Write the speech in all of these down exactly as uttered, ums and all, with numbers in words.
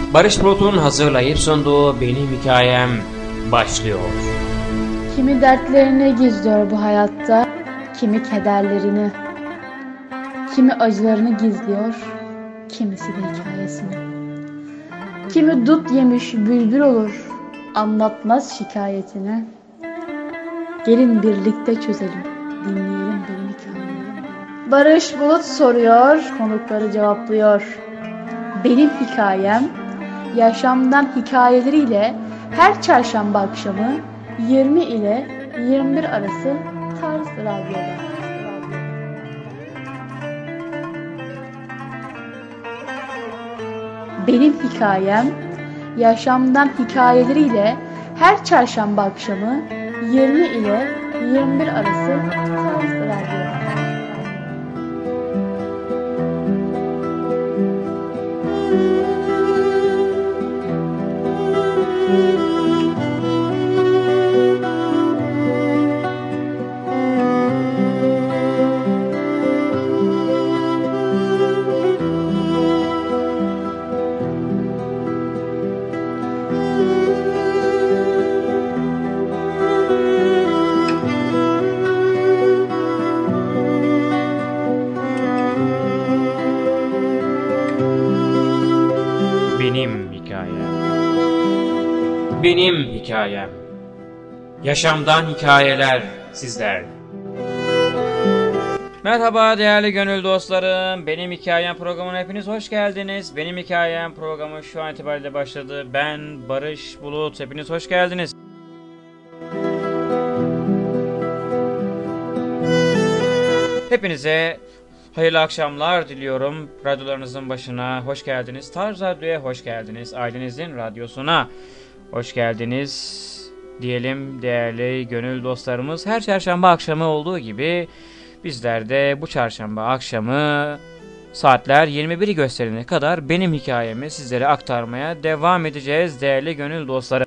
Barış Bulut'un hazırlayıp sunduğu Benim Hikayem başlıyor. Kimi dertlerini gizliyor bu hayatta, kimi kederlerini, kimi acılarını gizliyor, kimisi de hikayesini. Kimi dut yemiş bülbül olur, anlatmaz şikayetini. Gelin birlikte çözelim, dinleyelim benim hikayemi. Barış Bulut soruyor, konukları cevaplıyor. Benim hikayem, yaşamdan hikayeleriyle her çarşamba akşamı yirmi ile yirmi bir arası Tarz Radyo'da. Benim hikayem, yaşamdan hikayeleriyle her çarşamba akşamı yirmi ile yirmi bir arası Tarz Radyo'da. Benim hikayem. Benim hikayem. Yaşamdan hikayeler sizler. Merhaba değerli gönül dostlarım. Benim Hikayem programına hepiniz hoş geldiniz. Benim Hikayem programı şu an itibariyle başladı. Ben Barış Bulut. Hepiniz hoş geldiniz. Hepinize hayırlı akşamlar diliyorum. Radyolarınızın başına hoş geldiniz. Tarz Radyo'ya hoş geldiniz. Ailenizin radyosuna hoş geldiniz diyelim değerli gönül dostlarımız. Her çarşamba akşamı olduğu gibi bizler de bu çarşamba akşamı saatler yirmi biri gösterene kadar benim hikayemi sizlere aktarmaya devam edeceğiz değerli gönül dostları.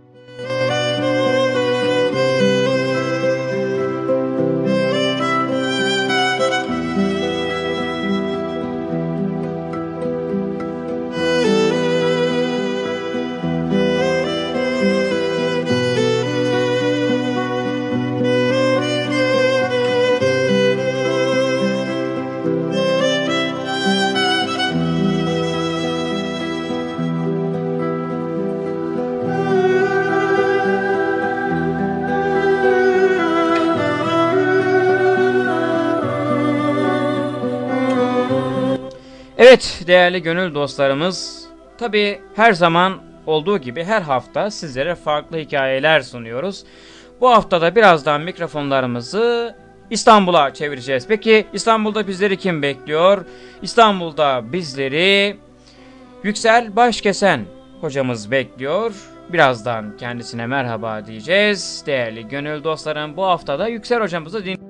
Evet değerli gönül dostlarımız, tabi her zaman olduğu gibi her hafta sizlere farklı hikayeler sunuyoruz. Bu haftada birazdan mikrofonlarımızı İstanbul'a çevireceğiz. Peki İstanbul'da bizleri kim bekliyor? İstanbul'da bizleri Yüksel Başkesen hocamız bekliyor. Birazdan kendisine merhaba diyeceğiz. Değerli gönül dostlarım, bu haftada Yüksel hocamızı dinliyoruz.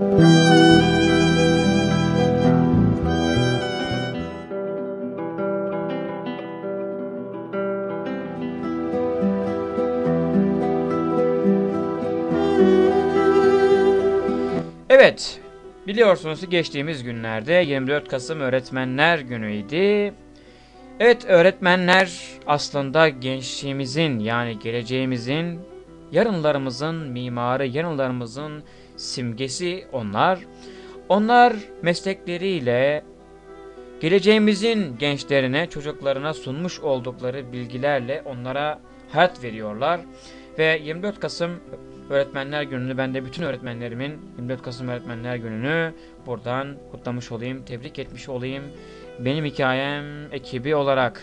Evet, biliyorsunuz ki geçtiğimiz günlerde yirmi dört Kasım Öğretmenler Günü'ydü. Evet, öğretmenler aslında gençliğimizin, yani geleceğimizin, yarınlarımızın mimarı, yarınlarımızın simgesi onlar. Onlar meslekleriyle geleceğimizin gençlerine, çocuklarına sunmuş oldukları bilgilerle onlara hayat veriyorlar. Ve yirmi dört Kasım Öğretmenler Günü'nü, ben de bütün öğretmenlerimin yirmi dört Kasım Öğretmenler Günü'nü buradan kutlamış olayım, tebrik etmiş olayım. Benim Hikayem ekibi olarak.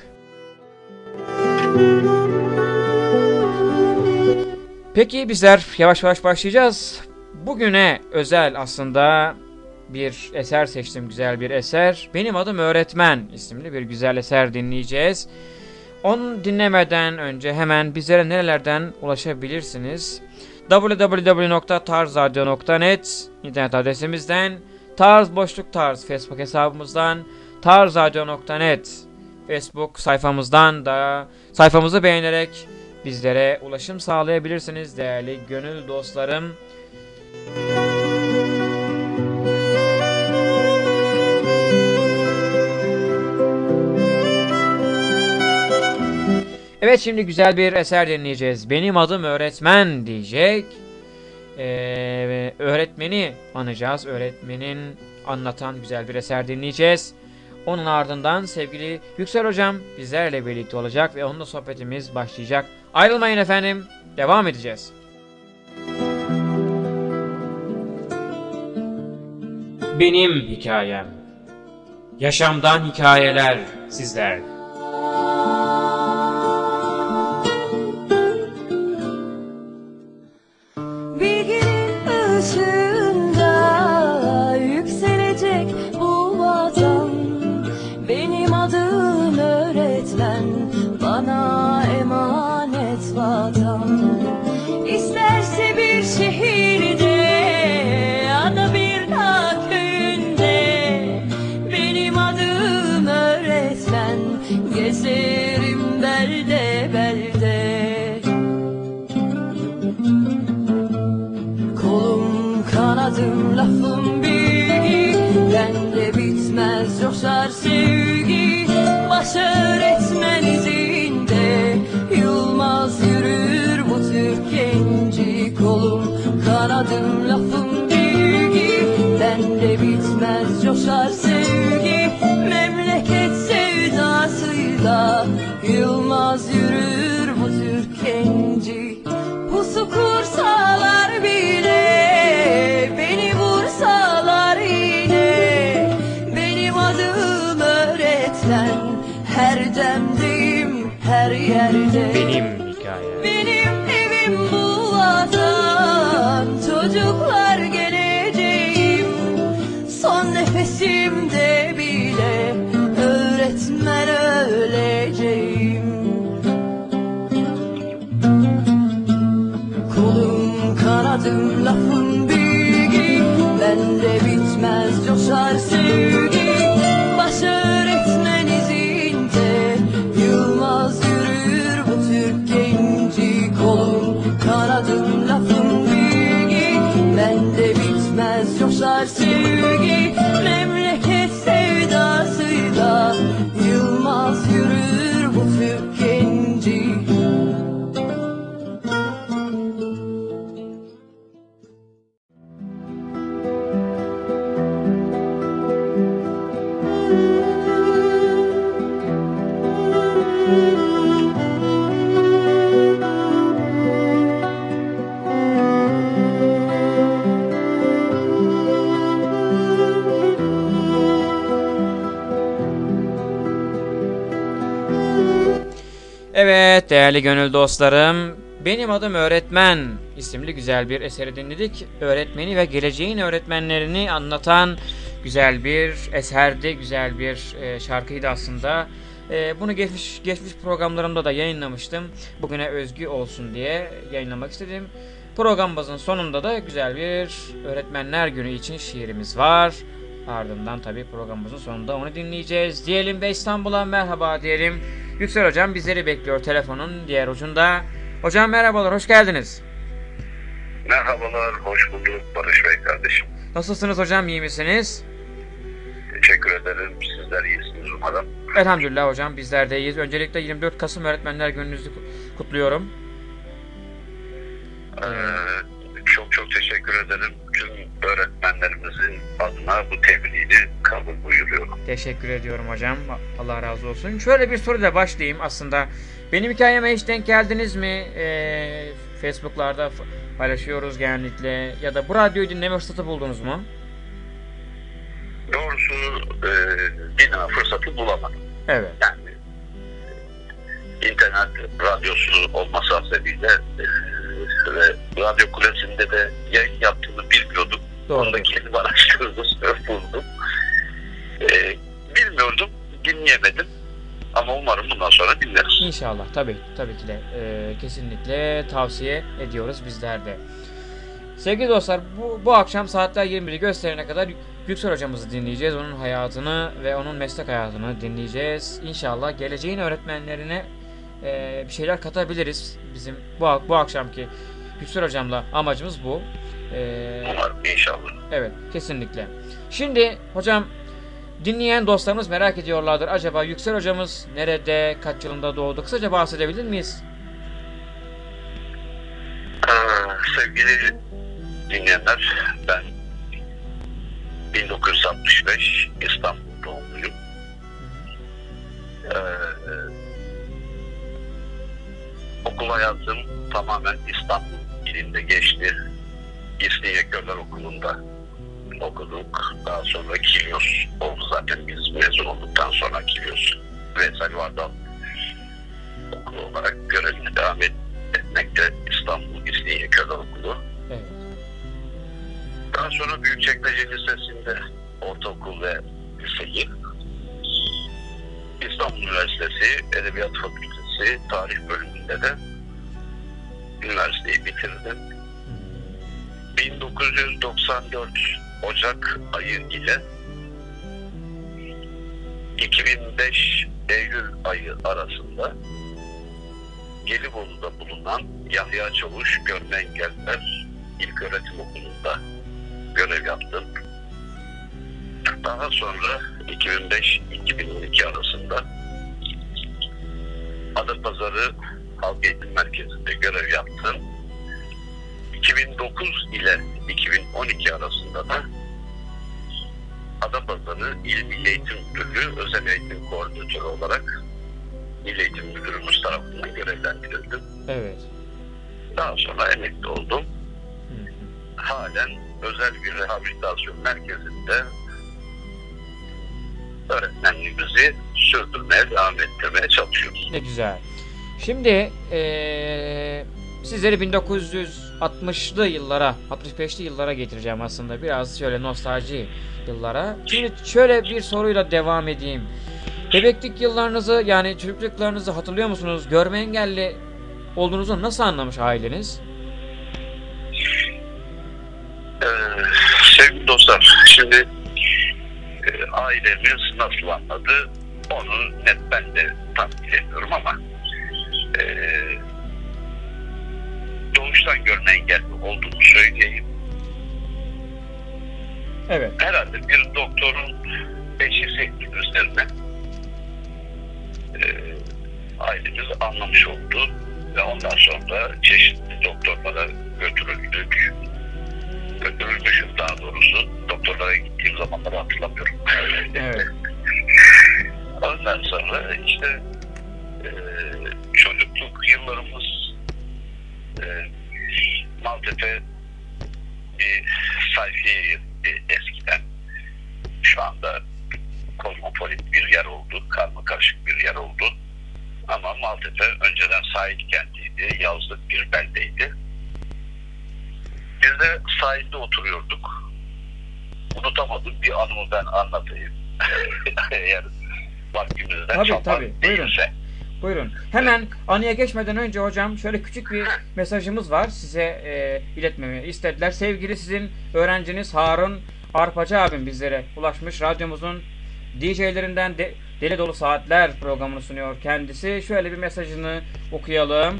Peki bizler yavaş yavaş başlayacağız. Bugüne özel aslında bir eser seçtim, güzel bir eser. Benim Adım Öğretmen isimli bir güzel eser dinleyeceğiz. Onu dinlemeden önce hemen bizlere nerelerden ulaşabilirsiniz? double-u double-u double-u nokta tarz radyo nokta net internet adresimizden, Tarz Boşluk Tarz Facebook hesabımızdan, tarz radyo nokta net Facebook sayfamızdan da sayfamızı beğenerek bizlere ulaşım sağlayabilirsiniz değerli gönül dostlarım. Evet, şimdi güzel bir eser dinleyeceğiz. Benim adım öğretmen diyecek. Ee, öğretmeni anacağız. Öğretmenin anlatan güzel bir eser dinleyeceğiz. Onun ardından sevgili Yüksel Hocam bizlerle birlikte olacak ve onunla sohbetimiz başlayacak. Ayrılmayın efendim. Devam edeceğiz. Benim hikayem. Yaşamdan hikayeler sizler. Bilginin ışığında yükselecek bu vatan. Benim adım öğretmen, bana emanet vatan. İsterse bir şehirde ya da bir dağ köyünde, benim adım öğretmen, gezerim belde belde. Kolum kanadım lafım bilgi, bende bitmez coşar sevgi. Baş öğretmen izinde yılmaz yürür bu Türk genci. Kolum kanadım lafım bilgi, bende bitmez coşar sevgi. Memleket sevdasıyla yılmaz yürür bu Türk genci. Pusu kursalar bile, beni vursalar yine, benim adım öğretmen, her demdeyim her yerde. Benim hikayem. Benim evim bu vatan, çocuklar geleceğim. Son nefesimde bile öğretmen öleceğim. Kolum kanadım lafım bilgi, bende bitmez coşar sevgi. Baş öğretmen izinde yılmaz yürür bu Türk genci. Kolum kanadım lafım bilgi, bende bitmez coşar sevgi. Memleket sevdasıyla yılmaz yürür bu Türk genci. Evet değerli gönül dostlarım, Benim Adım Öğretmen isimli güzel bir eseri dinledik. Öğretmeni ve geleceğin öğretmenlerini anlatan güzel bir eserdi, güzel bir e, şarkıydı aslında. E, bunu geçmiş, geçmiş programlarımda da yayınlamıştım. Bugüne özgü olsun diye yayınlamak istedim. Programımızın sonunda da güzel bir Öğretmenler Günü için şiirimiz var. Ardından tabii programımızın sonunda onu dinleyeceğiz. Diyelim ve İstanbul'a merhaba diyelim. Yüksel Hocam bizleri bekliyor telefonun diğer ucunda. Hocam merhabalar, hoş geldiniz. Merhabalar, hoş bulduk Barış Bey kardeşim. Nasılsınız hocam, iyi misiniz? Teşekkür ederim, sizler iyisiniz umarım. Elhamdülillah hocam, bizler de iyiyiz. Öncelikle yirmi dört Kasım Öğretmenler Gününüzü kutluyorum. Ee, çok çok teşekkür ederim. Tüm öğretmenlerimizin adına bu tebriğini kabul buyuruyorum. Teşekkür ediyorum hocam. Allah razı olsun. Şöyle bir soruyla başlayayım aslında. Benim hikayeme hiç denk geldiniz mi? Ee, Facebook'larda paylaşıyoruz genellikle. Ya da bu radyoyu dinleme fırsatı buldunuz mu? Doğrusu e, dinleme fırsatı bulamadım. Evet. Yani internet radyosu olması hasebiyle e, ve radyo kulesinde de yayın yaptığını bilmiyordum. Doğru. Onu da kendi araştırdım, buldum. E, bilmiyordum, dinleyemedim. Ama umarım bundan sonra dinleriz. İnşallah. Tabii, tabii ki de. Ee, kesinlikle tavsiye ediyoruz bizler de. Sevgili dostlar, bu, bu akşam saatler yirmi biri gösterene kadar Yüksel hocamızı dinleyeceğiz. Onun hayatını ve onun meslek hayatını dinleyeceğiz. İnşallah geleceğin öğretmenlerine e, bir şeyler katabiliriz. Bizim bu, bu akşamki Yüksel hocamla amacımız bu. Ee, Umarım inşallah. evet, kesinlikle. Şimdi hocam dinleyen dostlarımız merak ediyorlardır. Acaba Yüksel hocamız nerede, kaç yılında doğdu? Kısaca bahsedebilir miyiz? Ee, sevgili dinleyenler, ben bin dokuz yüz altmış beş İstanbul doğumluyum. Ee, okul hayatım tamamen İstanbul ilinde geçti. İsniye Körler Okulu'nda okuduk. Daha sonra Kilyos oldu zaten, biz mezun olduktan sonra Kilyos Veysel Vardal Okulu olarak görevine devam etmekte, İstanbul İsniye Körler Okulu. Evet. Daha sonra Büyükçekmece Lisesi'nde ortaokul ve liseyi, İstanbul Üniversitesi Edebiyat Fakültesi Tarih bölümünde de üniversiteyi bitirdim. bin dokuz yüz doksan dört Ocak ayı ile iki bin beş Eylül ayı arasında Gelibolu'da bulunan Yahya Çavuş Görme Engelliler İlköğretim Okulu'nda görev yaptım. Daha sonra iki bin beş iki bin on iki arasında Adapazarı Halk Eğitim Merkezi'nde görev yaptım. iki bin dokuz ile iki bin on iki arasında da Adapazarı İl Milli Eğitim Müdürlüğü Özel Eğitim Koordinatörü olarak Milli Eğitim Müdürümüz tarafından görevlendirildim. Evet. Daha sonra emekli oldum. Halen özel bir rehabilitasyon merkezinde öğretmenliğimizi sürdürmeye, devam ettirmeye çalışıyoruz. Ne güzel. Şimdi ee, sizleri bin dokuz yüz altmışlı yıllara, altmış beşli yıllara getireceğim aslında. Biraz şöyle nostalji yıllara. Şimdi şöyle bir soruyla devam edeyim. Bebeklik yıllarınızı, yani çocukluklarınızı hatırlıyor musunuz? Görme engelli olduğunuzu nasıl anlamış aileniz? Ee, sevgili dostlar, şimdi e, ailemiz nasıl anladı onu net ben de tam bilemiyorum ama e, doğuştan görme engelli olduğunu söyleyeyim. Evet. Herhalde bir doktorun teşhisi üzerine e, ailemiz anlamış oldu ve ondan sonra çeşitli doktorlara götürüldük. Götürülmüşüm daha doğrusu. Doktorlara gittiğim zamanları hatırlamıyorum. Evet. Ondan sonra işte e, çocukluk yıllarımız e, Maltepe bir sayfiye yeriydi eskiden. Şu anda kozmopolit bir yer oldu. Karmakarışık bir yer oldu. Ama Maltepe önceden sahil kentiydi. Yazlık bir beldeydi. Biz de sahilde oturuyorduk. Unutamadığım bir anımı ben anlatayım. Eğer vaktimizden Tabii çalan tabii. Buyurun. değilse. Buyurun. Hemen anıya geçmeden önce hocam şöyle küçük bir mesajımız var. Size e, iletmemi istediler. Sevgili sizin öğrenciniz Harun Arpacı abim bizlere ulaşmış. Radyomuzun D J'lerinden de, Deli Dolu Saatler programını sunuyor kendisi. Şöyle bir mesajını okuyalım.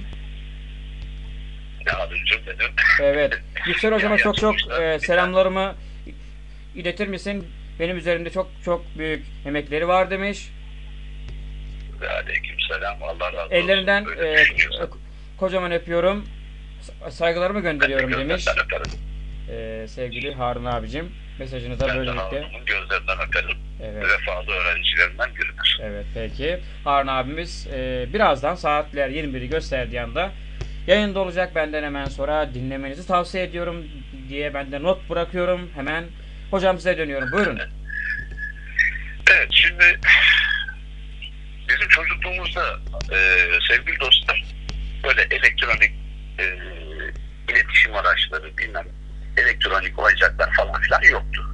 Ne abicim dedim. Evet. Yüksel hocama Ya, çok çok yapmışlar. e, selamlarımı iletir misin? Benim üzerimde çok çok büyük emekleri var demiş. Aleykümselam. Allah razı olsun. Ellerinden Öyle e, düşünüyorsan. kocaman öpüyorum. Saygılarımı gönderiyorum Ben de demiş. gözlerinden öperim. E, sevgili Harun abicim. Mesajını da Ben de böylelikle. Harun'un gözlerinden öperim. Evet. Vefalı öğrencilerinden biridir. Evet peki. Harun abimiz e, birazdan saatler yirmi biri gösterdiği anda yayında olacak. Benden hemen sonra dinlemenizi tavsiye ediyorum diye ben de not bırakıyorum. Hemen hocam size dönüyorum. Buyurun. Evet, şimdi bizim çocukluğumuzda e, sevgili dostlar böyle elektronik e, iletişim araçları, bilmem elektronik oyuncaklar falan filan yoktu.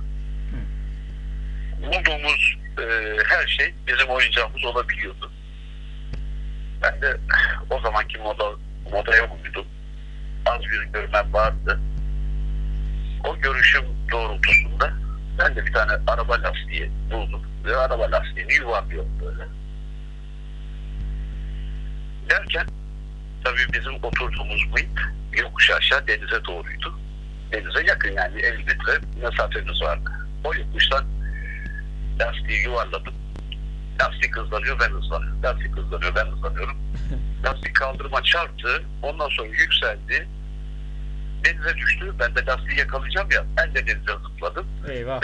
Bulduğumuz e, her şey bizim oyuncağımız olabiliyordu. Ben de o zamanki moda modaya uydum. Az bir görmem vardı. O görüşüm doğrultusunda ben de bir tane araba lastiği buldum ve araba lastiğini yuvarlıyorum böyle. Derken tabii bizim oturduğumuz muhit yokuş aşağı denize doğruydu. Denize yakın, yani elli metre mesafemiz vardı. O yokuştan lastiği yuvarladım. Lastik hızlanıyor, ben hızlanıyorum. Lastik hızlanıyor, ben hızlanıyorum. Lastik kaldırıma çarptı. Ondan sonra yükseldi. Denize düştü. Ben de lastiği yakalayacağım ya. Ben de denize zıpladım. Eyvah.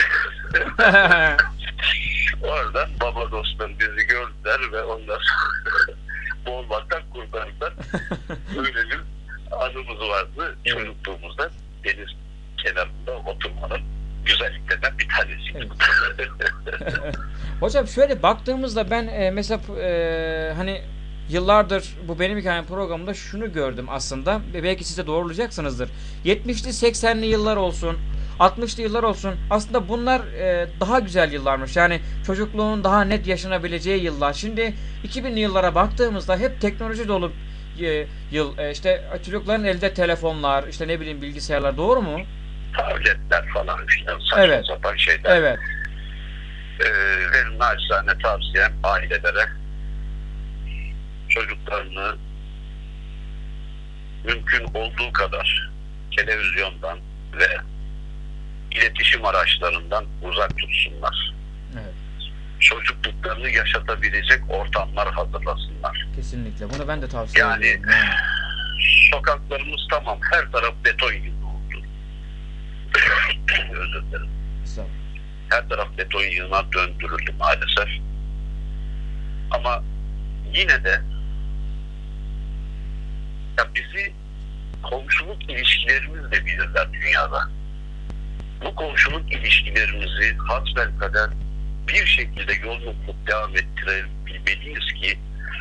Oradan baba dostlar bizi gördüler ve onlar boğulmaktan kurtardılar. Öyle bir anımız vardı. Evet. Çocukluğumuzda deniz kenarında oturmanın güzelliklerinden bir tanesiydi. Evet. Hocam şöyle baktığımızda ben e, mesela e, hani yıllardır bu benim hikayem programında şunu gördüm aslında ve belki siz de doğrulayacaksınızdır. yetmişli seksenli yıllar olsun, altmışlı yıllar olsun, aslında bunlar e, daha güzel yıllarmış. Yani çocukluğun daha net yaşanabileceği yıllar. Şimdi iki binli yıllara baktığımızda hep teknoloji dolu e, yıl. E, işte çocukların elde telefonlar, işte ne bileyim bilgisayarlar, doğru mu? Tabletler falan filan, saçma Evet. sapan şeyler. Evet. Ee, benim naçizane tavsiyem ailelere çocuklarını mümkün olduğu kadar televizyondan ve iletişim araçlarından uzak tutsunlar. Evet. Çocukluklarını yaşatabilecek ortamlar hazırlasınlar. Kesinlikle. Bunu ben de tavsiye Yani ediyorum. Yani. sokaklarımız tamam, her taraf beton gibi oldu. Özür dilerim. Sağ ol. Her taraf beton yığına döndürüldü maalesef. Ama yine de ya bizi komşuluk ilişkilerimizle bilirler dünyada. Bu komşuluk ilişkilerimizi hasbelkader bir şekilde yolunu devam ettirebilmeliyiz ki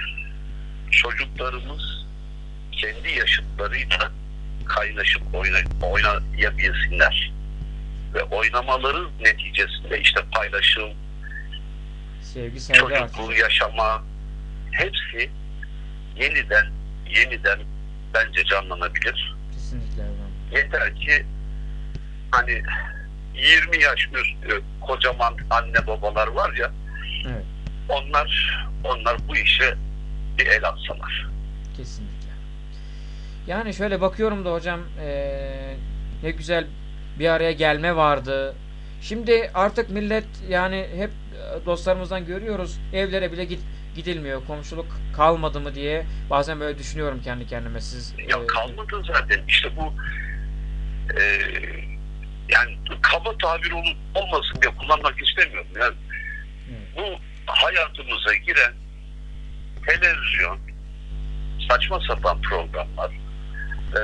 çocuklarımız kendi yaşıtlarıyla kaynaşıp oyna, oynayabilsinler. Ve oynamaları neticesinde işte paylaşım, Sevgi, saygı çocukluğu artıyor. yaşama, hepsi yeniden yeniden bence canlanabilir. Kesinlikle hocam. Yeter ki hani yirmi yaş üstü kocaman anne babalar var ya, Evet. onlar onlar bu işe bir el atsalar. Kesinlikle. Yani şöyle bakıyorum da hocam eee, ne güzel bir araya gelme vardı. Şimdi artık millet yani hep dostlarımızdan görüyoruz, evlere bile git, gidilmiyor. Komşuluk kalmadı mı diye bazen böyle düşünüyorum kendi kendime. Siz Ya eee, kalmadı zaten. İşte bu e, yani kaba tabir olup olmasın diye kullanmak istemiyorum. Yani Evet. bu hayatımıza giren televizyon, saçma sapan programlar, e,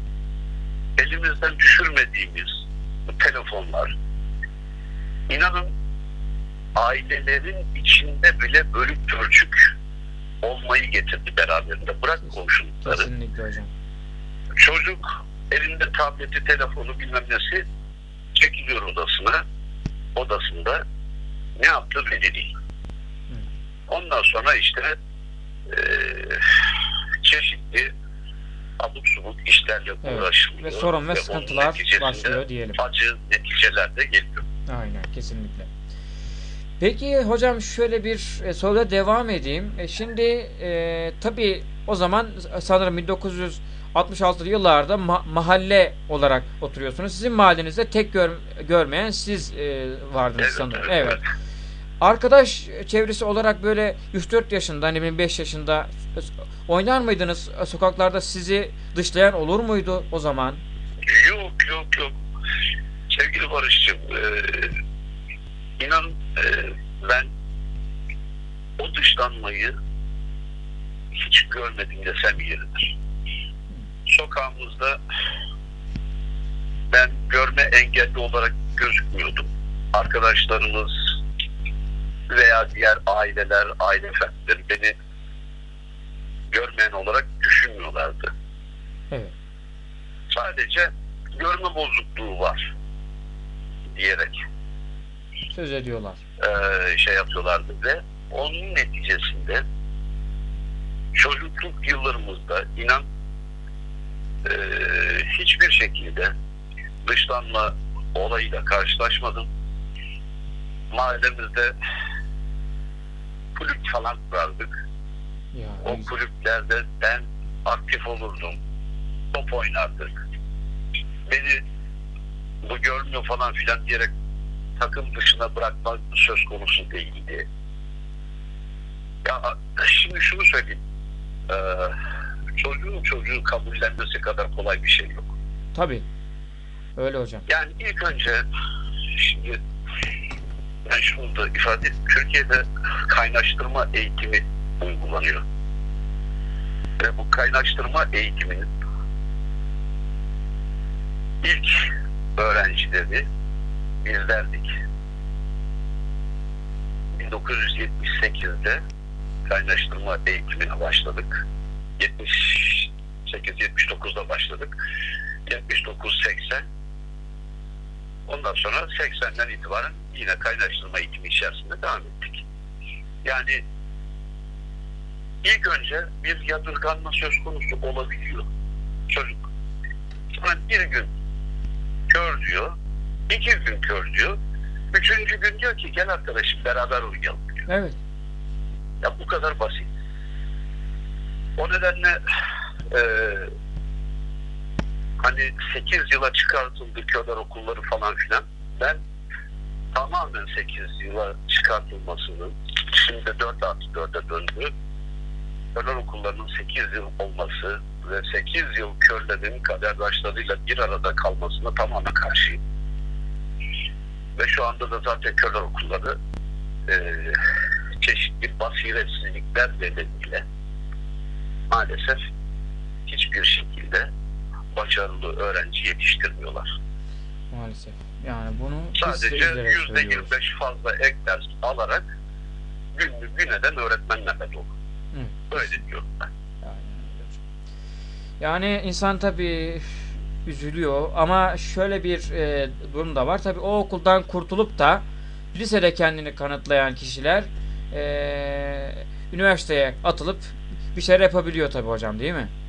elimizden düşürmediğimiz bu telefonlar, inanın ailelerin içinde bile bölük pörçük olmayı getirdi beraberinde. Bırak komşulukları. kesinlikle hocam. Çocuk elinde tableti, telefonu bilmem nesi çekiliyor odasına. Odasında ne yaptı belli değil. Ondan sonra işte e, çeşitli abuk subuk işlerle Evet. uğraşılıyor. Ve sorun ve onun sıkıntılar neticesinde başlıyor diyelim. acı neticeler de geliyor. Aynen, kesinlikle. Peki hocam şöyle bir e, soruda devam edeyim. E, şimdi e, tabii o zaman sanırım bin dokuz yüz altmış altılı yıllarda ma- mahalle olarak oturuyorsunuz. Sizin mahallenizde tek gör- görmeyen siz e, vardınız Evet, sanırım. evet, Evet. Arkadaş çevresi olarak böyle üç dört yaşında, hani benim beş yaşında oynar mıydınız? Sokaklarda sizi dışlayan olur muydu o zaman? Yok yok yok. Sevgili Barış'cığım, e, inan e, ben o dışlanmayı hiç görmedim desem yeridir. Sokağımızda ben görme engelli olarak gözükmüyordum. Arkadaşlarımız veya diğer aileler, aile fertleri beni görmeyen olarak düşünmüyorlardı. Evet. Sadece görme bozukluğu var diyerek Söz ediyorlar. e, şey yapıyorlardı ve onun neticesinde çocukluk yıllarımızda inan e, hiçbir şekilde dışlanma olayıyla karşılaşmadım. Mahallemizde kulüp falan kurardık. Ya, O güzel. kulüplerde ben aktif olurdum. Top oynardık. Beni bu görmüyor falan filan diyerek takım dışına bırakmak söz konusu değildi. Ya şimdi şunu söyleyeyim. Ee, çocuğun çocuğu kabullenmesi kadar kolay bir şey yok. Tabii. Öyle hocam. Yani ilk önce şimdi ben şunu da ifade edeyim. Türkiye'de kaynaştırma eğitimi uygulanıyor. Ve bu kaynaştırma eğitiminin ilk öğrencileri bizlerdik. bin dokuz yüz yetmiş sekizde kaynaştırma eğitimine başladık. yetmiş sekiz yetmiş dokuzda başladık. yetmiş dokuz seksen. Ondan sonra seksenden itibaren yine kaynaştırma eğitimi içerisinde devam ettik. Yani ilk önce bir yadırganma söz konusu olabiliyor. Çocuk sonra bir gün kör diyor, iki gün kör diyor, üçüncü gün diyor ki gel arkadaşım beraber uyuyalım diyor. Evet. Ya bu kadar basit. O nedenle e, hani sekiz yıla çıkartıldı körler okulları falan filan. Ben tamamen sekiz yıla çıkartılmasının, şimdi dört artı dörde döndü. Körler okullarının sekiz yıl olması ve sekiz yıl körlerin kaderdaşlarıyla bir arada kalmasına tamamen karşıyım. Ve şu anda da zaten körler okulları e, çeşitli basiretsizlikler nedeniyle maalesef hiçbir şekilde başarılı öğrenci yetiştirmiyorlar. Maalesef. Yani bunu sadece yüzde yirmi beş fazla ek ders alarak günlü güneden öğretmenlerle dolu. Öyle diyorum ben. Yani, yani insan tabii üzülüyor ama şöyle bir e, durum da var. Tabii o okuldan kurtulup da lisede kendini kanıtlayan kişiler e, üniversiteye atılıp bir şeyler yapabiliyor tabii hocam, değil mi?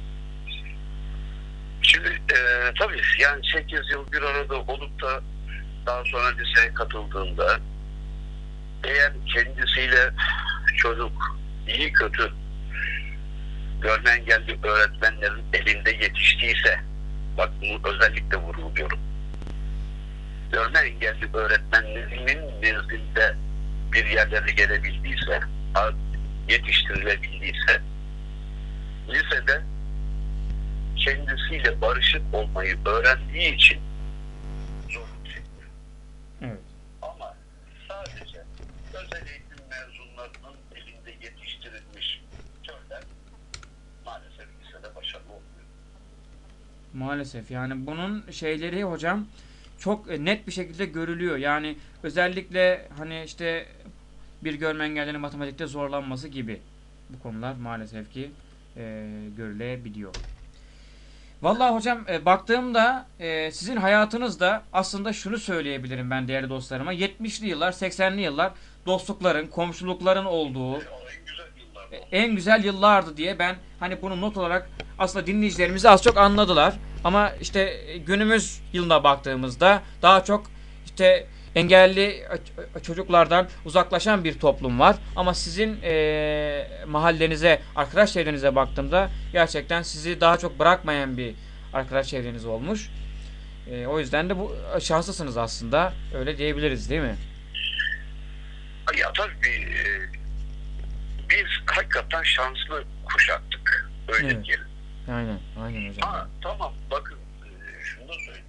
Şimdi e, tabii yani sekiz yıl bir arada olup da daha sonra liseye katıldığında eğer kendisiyle çocuk iyi kötü görme engelli öğretmenlerin elinde yetiştiyse, bak bunu özellikle vurguluyorum, görme engelli öğretmenlerinin nezdinde bir yerlere gelebildiyse, yetiştirilebildiyse, lisede kendisiyle barışık olmayı öğrendiği için zorluk çekiyor. Evet. Ama sadece özel eğitim mezunlarının elinde yetiştirilmiş körler maalesef lisede başarılı olmuyor. Maalesef yani bunun şeyleri hocam çok net bir şekilde görülüyor. Yani özellikle hani işte bir görme engellinin matematikte zorlanması gibi bu konular maalesef ki e, görülebiliyor. Vallahi hocam e, baktığımda e, sizin hayatınızda aslında şunu söyleyebilirim ben değerli dostlarıma. yetmişli yıllar, seksenli yıllar dostlukların, komşulukların olduğu e, en güzel yıllardı diye ben hani bunu not olarak aslında dinleyicilerimiz az çok anladılar. Ama işte e, günümüz yılına baktığımızda daha çok işte engelli çocuklardan uzaklaşan bir toplum var. Ama sizin e, mahallenize, arkadaş çevrenize baktığımda gerçekten sizi daha çok bırakmayan bir arkadaş çevreniz olmuş. E, o yüzden de bu şanslısınız aslında. Öyle diyebiliriz değil mi? Ya tabii e, biz hakikaten şanslı kuşaktık. Öyle Evet. diyelim. Aynen, aynen hocam. Ha, tamam bakın e, şunu da söyleyeyim.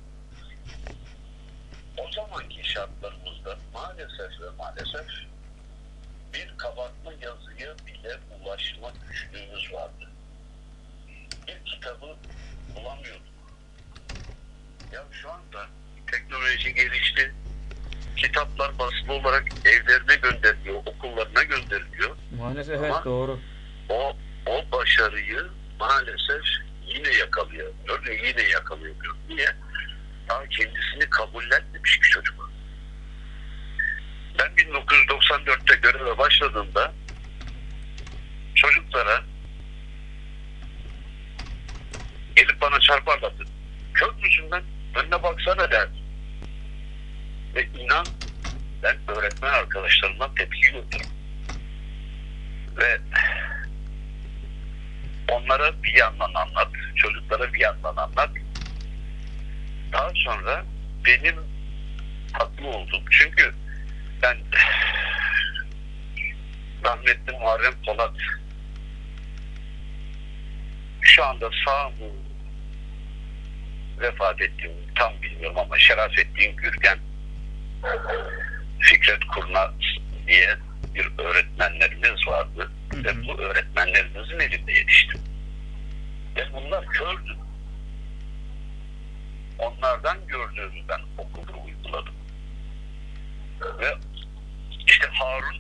O zamanki şartlarımızda maalesef ve maalesef bir kabartma yazıya bile ulaşma güçlüğümüz vardı. Bir kitabı bulamıyorduk. Ya şu anda teknoloji gelişti. Kitaplar basılı olarak evlerine gönderiliyor, okullarına gönderiliyor. Maalesef evet, Ama doğru. O, o başarıyı maalesef yine yakalayamıyor ve yine yakalayamıyor. Niye? Daha kendisini kabullenmemiş bir çocuk. Ben bin dokuz yüz doksan dörtte göreve başladığımda çocuklara gelip bana çarparlardı. Kör müsün ben? Önüne baksana derdim. Ve inan ben öğretmen arkadaşlarımdan tepki gördüm. Ve onlara bir yandan anlat, çocuklara bir yandan anlat. Daha sonra benim haklı oldum. Çünkü ben rahmetli Muharrem Polat şu anda sağ mı vefat ettiğim tam bilmiyorum ama Şerafettin Gürgen, Fikret Kurnaz diye bir öğretmenlerimiz vardı. Hı hı. Ve bu öğretmenlerimizin elinde yetiştim. Ve bunlar kördü. Onlardan gördüğümü ben okulda uyguladım. Ve işte Harun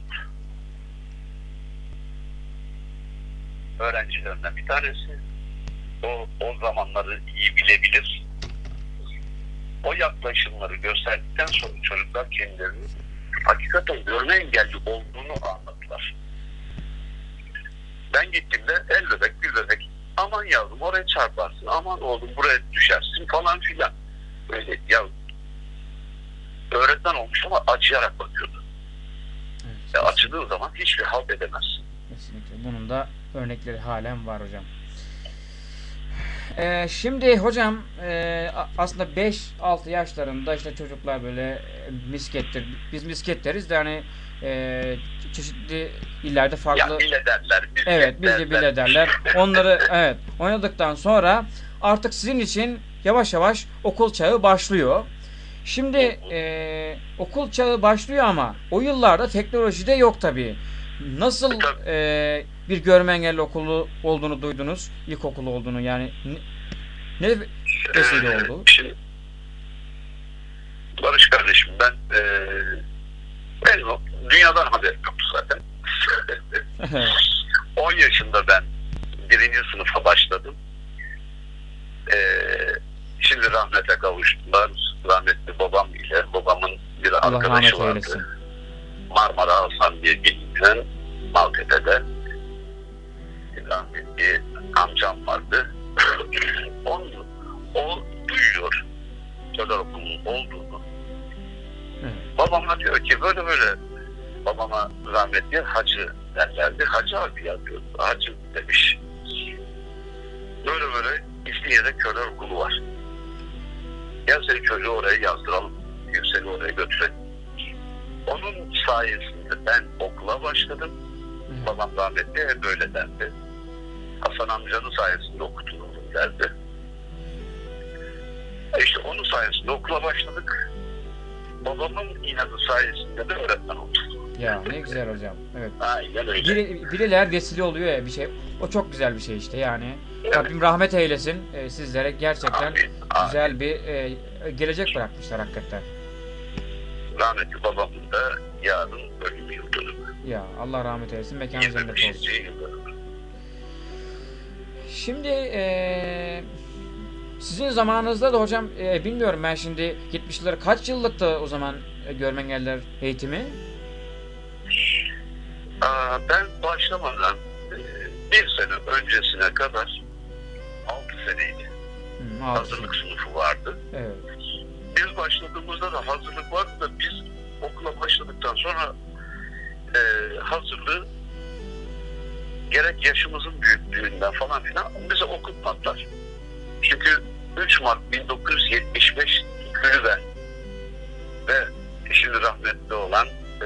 öğrencilerinden bir tanesi. O, o zamanları iyi bilebilir. O yaklaşımları gösterdikten sonra çocuklar kendilerini hakikaten görme engelli olduğunu anladılar. Ben gittiğimde el bebek bir bebek, aman yavrum oraya çarparsın, aman oğlum buraya düşersin falan filan. Böyle ya öğretmen olmuş ama acıyarak bakıyordu. Evet, ya acıdığı zaman hiçbir halt edemezsin. Kesinlikle. Bunun da örnekleri halen var hocam. Ee, şimdi hocam e, aslında beş altı yaşlarında işte çocuklar böyle e, miskettir. Biz misket deriz de hani e, çeşitli illerde farklı. Ya bile derler. Evet, bizi bile derler. Onları evet oynadıktan sonra artık sizin için yavaş yavaş okul çağı başlıyor. Şimdi e, okul çağı başlıyor ama o yıllarda teknoloji de yok tabii. Nasıl e, bir görme engelli okulu olduğunu duydunuz? İlkokulu olduğunu yani ne, ne vesile oldu? Şimdi, Barış kardeşim ben e, ben o, dünyadan haberim yoktu zaten. on yaşında ben birinci sınıfa başladım. E, şimdi rahmete kavuştular. Rahmetli babam ile babamın bir Allah arkadaşı vardı. Eylesin. Marmara Hasan diye bilinen Maltepe'de rahmetli amcam vardı. Onu, o duyuyor Köler Okulu'nun olduğunu. Evet. Babama diyor ki böyle böyle, babama rahmetli Hacı derlerdi. Hacı abi yazıyordu. Hacı demiş. Böyle böyle İstinye'de Köler Okulu var. Gel seni çocuğu oraya yazdıralım. Seni oraya götürelim. Onun sayesinde ben okula başladım. Hı. Babam rahmetli hep böyle derdi. Hasan amcanın sayesinde okutuldum derdi. İşte onun sayesinde okula başladık. Babamın inadı sayesinde de öğretmen oldum. Ya ne güzel hocam. Evet. Aynen öyle. Biri, biriler vesile oluyor ya bir şey. O çok güzel bir şey işte yani. Evet. Rabbim rahmet eylesin. Ee, sizlere gerçekten amin, güzel amin. bir e, gelecek bırakmışlar hakikaten. Rahmetli babamın da yarın ölüm yıl dönümü. Ya Allah rahmet eylesin. Mekanı cennet olsun. Şimdi e, sizin zamanınızda da hocam e, bilmiyorum ben şimdi yetmişlere kaç yıllıktı o zaman e, görme engelliler eğitimi? Aa, ben başlamadan e, bir sene öncesine kadar altı seneydi. Hı, altı hazırlık sene. sınıfı vardı. Evet. Biz başladığımızda da hazırlık vardı da biz okula başladıktan sonra e, hazırlığı gerek yaşımızın büyüklüğünden falan filan bize okutmadılar. Çünkü üç Mart bin dokuz yüz yetmiş beş günü ben ve şimdi rahmetli olan e,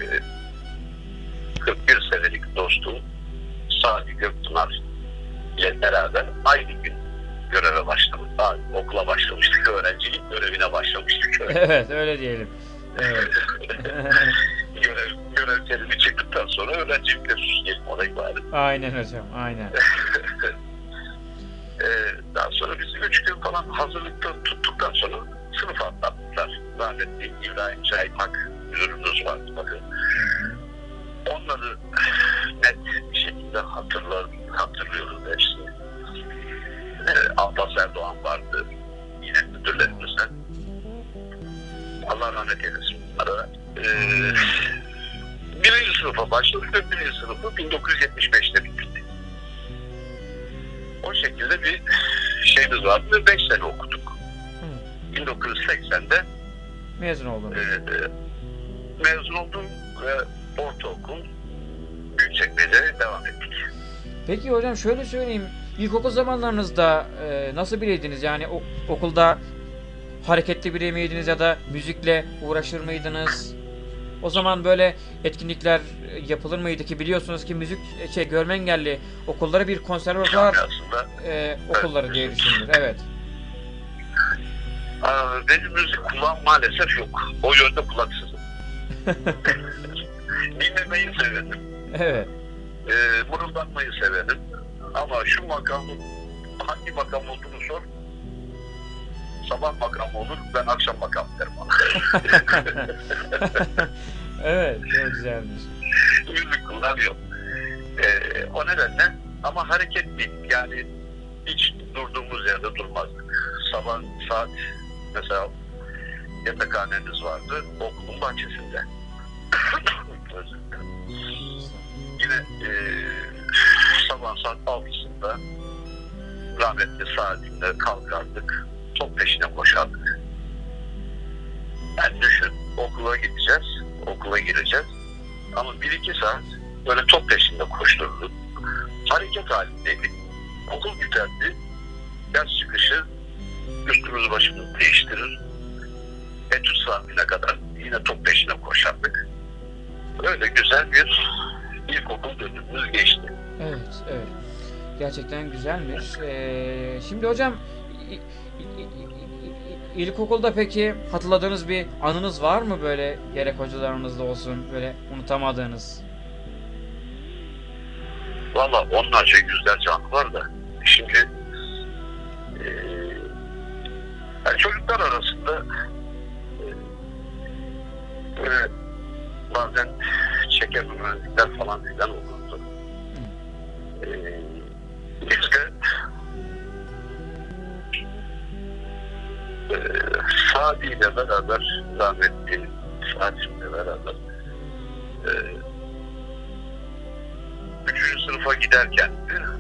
kırk bir senelik dostum Sadi Gökpınar ile beraber aynı gün göreve başladık. Okula başlamıştık. Öğrencilik görevine başlamıştık. Evet öyle diyelim. Evet. görev, görev terimi çıktıktan sonra öğrencilikle süsleyelim ona ibaret. Aynen hocam aynen. ee, daha sonra bizi üç gün falan hazırlıkta tuttuktan sonra sınıf atlattılar. Rahmetli İbrahim Çaymak müdürümüz vardı bakın. Onları net bir şekilde hatırlar, hatırlıyoruz hepsini. Ee, Abbas Erdoğan vardı yine müdürlerimizden. Allah rahmet eylesin bunlara. Ee, birinci sınıfa başladık ve birinci sınıfı bin dokuz yüz yetmiş beşte bitirdik. O şekilde bir şeyimiz vardı ve beş sene okuduk. Hı. bin dokuz yüz seksende mezun oldum. E, mezun oldum ve ortaokul Büyükçekmece'ye devam ettik. Peki hocam şöyle söyleyeyim. İlkokul zamanlarınızda e, nasıl biriydiniz? Yani o, okulda hareketli biri miydiniz ya da müzikle uğraşır mıydınız? O zaman böyle etkinlikler yapılır mıydı ki biliyorsunuz ki müzik şey görme engelli okulları bir konservatuvar e, okulları evet, diye düşünülür. Evet. Aa, benim müzik kulağım maalesef yok. O yönde kulaksızım. Dinlemeyi severim. Evet. E, mırıldanmayı severim. Ama şu makamın hangi makam olduğunu sor. Sabah makamı olur, ben akşam makam derim ona. Evet, çok güzelmiş. Müzik kullanıyor. Ee, o nedenle ama hareketli, yani hiç durduğumuz yerde durmazdık. Sabah saat mesela yatakhanemiz vardı, okulun bahçesinde. Yine e, sabah saat altısında rahmetli saatinde kalkardık, top peşine koşardık. Yani düşün, okula gideceğiz, okula gireceğiz ama bir iki saat böyle top peşinde koşturduk. Hareket halindeydik. Okul biterdi, ders çıkışı üstümüzü başımızı değiştirir. Etüt saatine kadar yine top peşine koşardık. Öyle güzel bir ilkokul dönemimiz geçti. Evet, evet. Gerçekten güzelmiş. Ee, şimdi hocam i- i- i- i- ilkokulda peki hatırladığınız bir anınız var mı böyle, gerek hocalarınızla olsun, böyle unutamadığınız? Valla onlarca yüzlerce anı var da şimdi e, yani çocuklar arasında e, böyle bazen çekememezlikler falan filan olurdu. E, biz de e, Sadi ile beraber, rahmetli Sadi'yle beraber e, üçüncü sınıfa giderken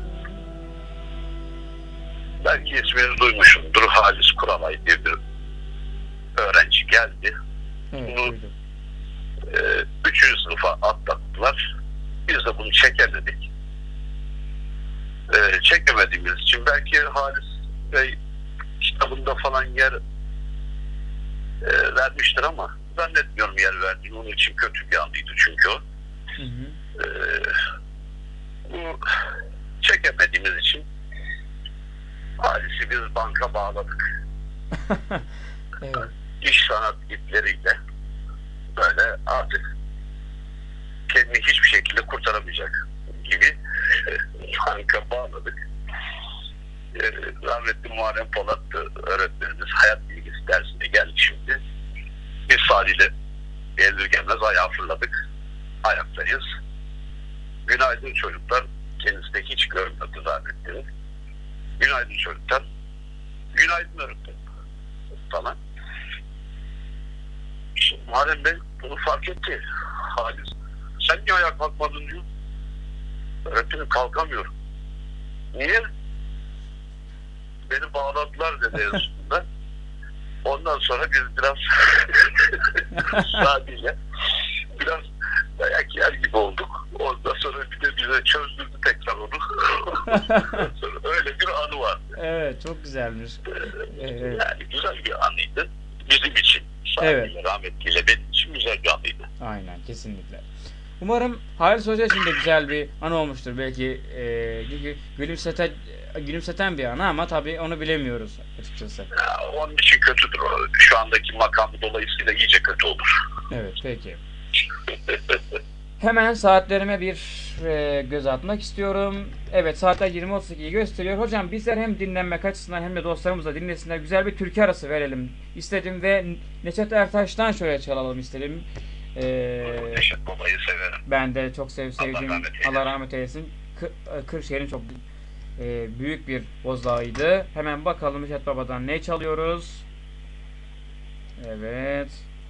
belki ismini duymuşumdur, Halis Kuralay diye bir öğrenci geldi. Evet, Bunu duydum. e, üçüncü sınıfa atlattılar. Biz de bunu çekemedik. E, çekemediğimiz için belki Halis Bey kitabında falan yer e, vermiştir ama zannetmiyorum yer verdiğini. Onun için kötü bir anıydı çünkü o. Hı hı. E, bu çekemediğimiz için Halis'i biz banka bağladık. Evet. İş sanat ipleriyle böyle artık kendini hiçbir şekilde kurtaramayacak gibi banka bağladık. Ee, rahmetli Muharrem Polat öğretmenimiz hayat bilgisi dersine geldi şimdi. Biz Salih'le gelir gelmez ayağa fırladık. Ayaktayız. Günaydın çocuklar. Kendisi de hiç görmedi rahmetli. Günaydın çocuklar. Günaydın öğretmenim falan. Şimdi Muharrem Bey bunu fark etti. Halis, sen niye ayağa kalkmadın diyor. Öğretmenim kalkamıyorum. Niye? Beni bağladılar dedi en sonunda. Ondan sonra biz biraz Sadi'yle biraz dayak yer gibi olduk. Ondan sonra bir de bize çözdürdü tekrar onu. Sonra öyle bir anı var. Evet, çok güzelmiş. Evet. Yani güzel bir anıydı. Bizim için. Sadi'yle, Evet. rahmetliyle benim için güzel bir anıydı. Aynen, kesinlikle. Umarım Halis Hoca için de güzel bir an olmuştur. Belki e, gü- gülümseten, gülümseten bir anı ama tabii onu bilemiyoruz açıkçası. Ya, onun için kötüdür o. Şu andaki makamı dolayısıyla iyice kötü olur. Evet, peki. Hemen saatlerime bir e, göz atmak istiyorum. Evet, saatler yirmi otuz ikiyi gösteriyor. Hocam bizler hem dinlenmek açısından hem de dostlarımız da dinlesinler, güzel bir türkü arası verelim istedim ve Neşet Ertaş'tan şöyle çalalım istedim. Ee, Neşet Baba'yı severim. Ben de çok sev sevdiğim, Allah rahmet eylesin. Allah rahmet eylesin. Kı- Kırşehir'in çok e, büyük bir bozdağıydı. Hemen bakalım Neşet Baba'dan ne çalıyoruz. Evet.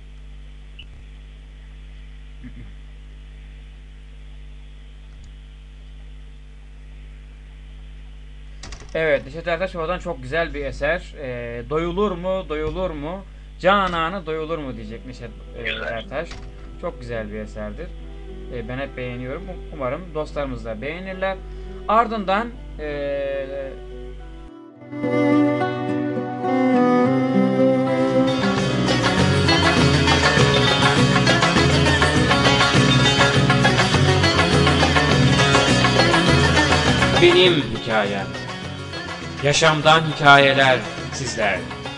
Evet, Neşet Ertaş Baba'dan çok güzel bir eser. E, doyulur mu, doyulur mu? Cananı doyulur mu diyecek Neşet e, Güzel. Ertaş. Çok güzel bir eserdir. E, ben hep beğeniyorum. Umarım dostlarımız da beğenirler. Ardından e, Benim hikayem. Yaşamdan hikayeler sizler.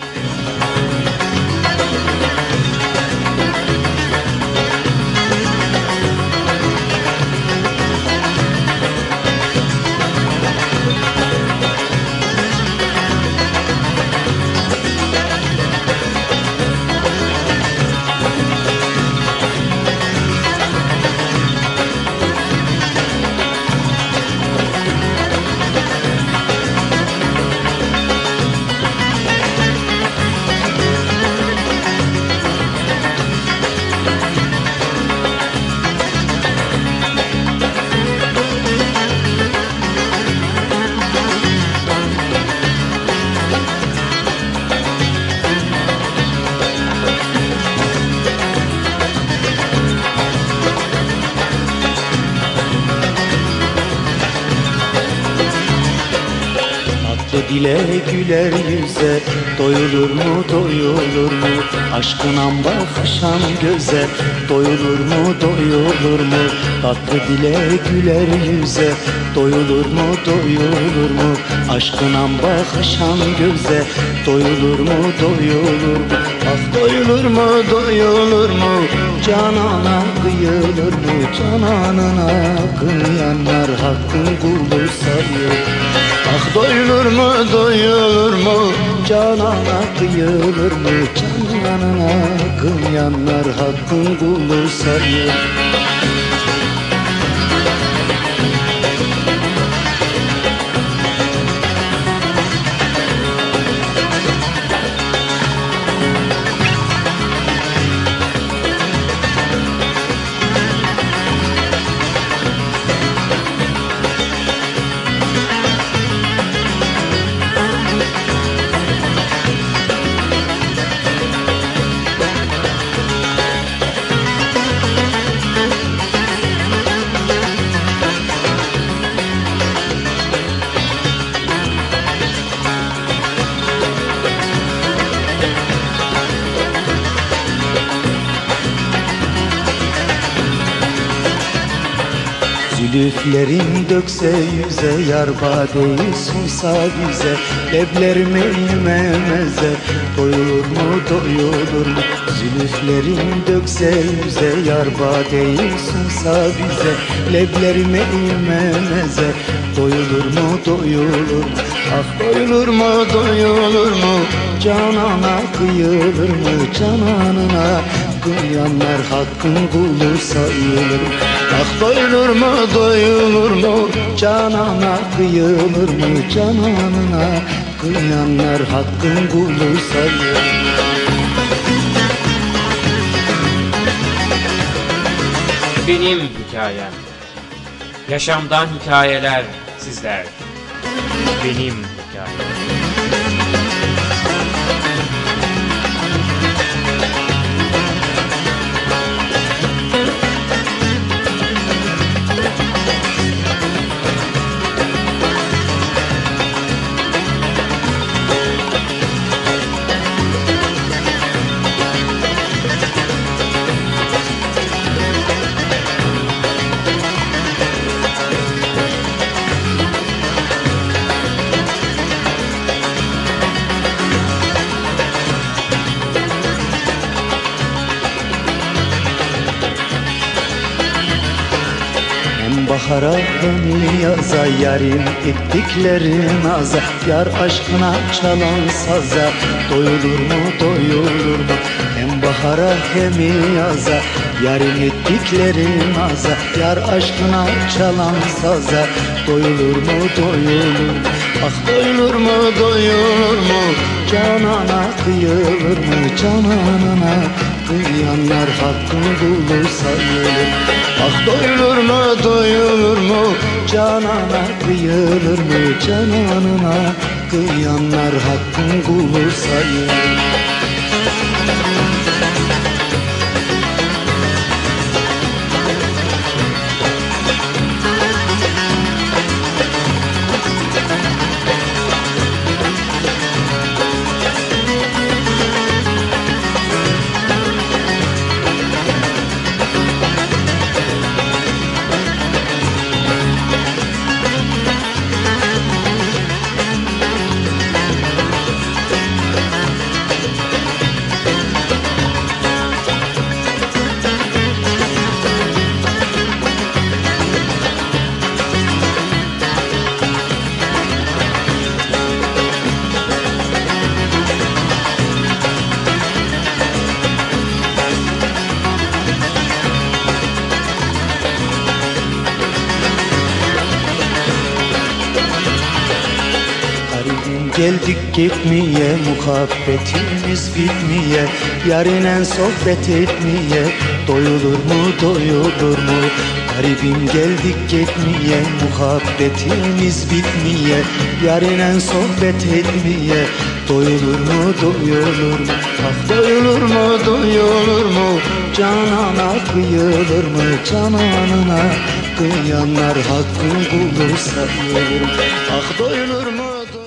Dile güler yüze, doyulur mu doyulur mu? Aşkına bakışan göze, doyulur mu doyulur mu? Tatlı dile güler yüze, doyulur mu doyulur mu? Aşkına bakışan göze, doyulur mu doyulur mu? Ah doyulur mu doyulur mu? Canana kıyılır mı? Cananına kıyanlar hakkın kulu sayır. Ah doyulur mu doyulur mu? Canana kıyılır mı? Cananına kıyanlar hakkın kulu sayır. Zülüflerin dökse yüze, yar badeyi sunsa bize, leblerime yememeze, doyulur mu doyulur mu? Zülüflerin dökse yüze, yar badeyi sunsa bize, leblerime yememeze, doyulur mu doyulur mu? Ah doyulur mu doyulur mu? Canana kıyılır mı? Cananına kıyanlar hakkın kulu sayılır. Ah doyulur mu doyulur mu? Canana kıyılır mı? Cananına kıyanlar hakkın kulu sayılır. Benim hikayem. Yaşamdan hikayeler sizler. Benim hikayem. Bahara hem yaza, yarim ettiklerin aza, yar aşkına çalan saza, doyulur mu doyulur mu? Hem bahara hem yaza, yarim ettiklerin aza, yar aşkına çalan saza, doyulur mu doyulur mu? Ah doyulur mu doyulur mu? Canana kıyılır mı? Cananına kıyanlar hakkın kulu sayılır. Ah doyulur mu doyulur mu? Canana kıyılır mı? Cananına kıyanlar hakkın kulu sayılır. geldik gitmeye, muhabbetimiz bitmeye, yarinen sohbet etmeye, doyulur mu doyulur mu? Garibim geldik gitmeye, muhabbetimiz bitmeye, yarinen sohbet etmeye, doyulur mu doyulur mu? Ah doyulur mu doyulur mu? Canana kıyılır mı? Cananına kıyanlar hakkını bulursa ölür. Ah doyulur mu?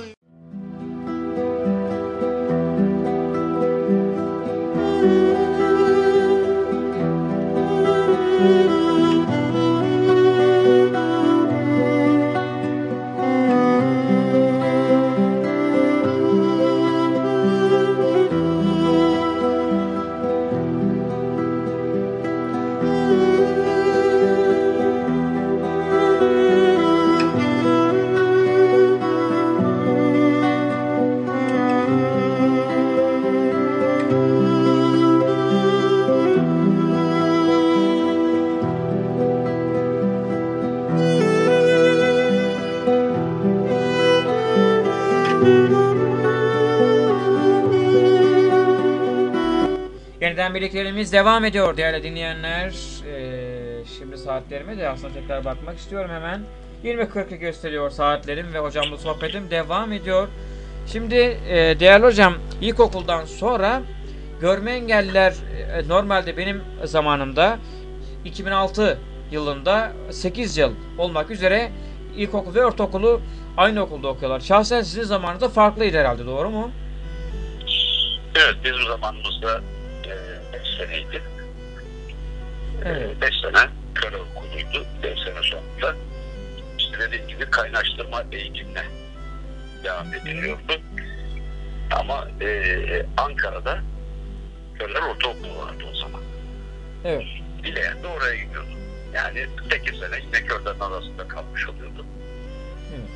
Yeniden birliklerimiz devam ediyor değerli dinleyenler. Ee, şimdi saatlerime de aslında tekrar bakmak istiyorum hemen. yirmi kırkı gösteriyor saatlerim ve hocamla sohbetim devam ediyor. Şimdi e, değerli hocam, ilkokuldan sonra görme engelliler e, normalde benim zamanımda iki bin altı yılında sekiz yıl olmak üzere ilkokul ve ortaokulu aynı okulda okuyorlar. Şahsen sizin zamanınızda farklıydı herhalde, doğru mu? Evet, bizim zamanımızda beş seneydi. Evet. beş sene köle okuluydu. beş sene sonunda işte dediğim gibi kaynaştırma eğitimine devam ediliyordu. Ama e, Ankara'da köleler ortaokulu vardı o zaman. Evet. Dileyen de oraya gidiyordu. Yani sekiz sene yine köylerin arasında kalmış oluyordu. Evet.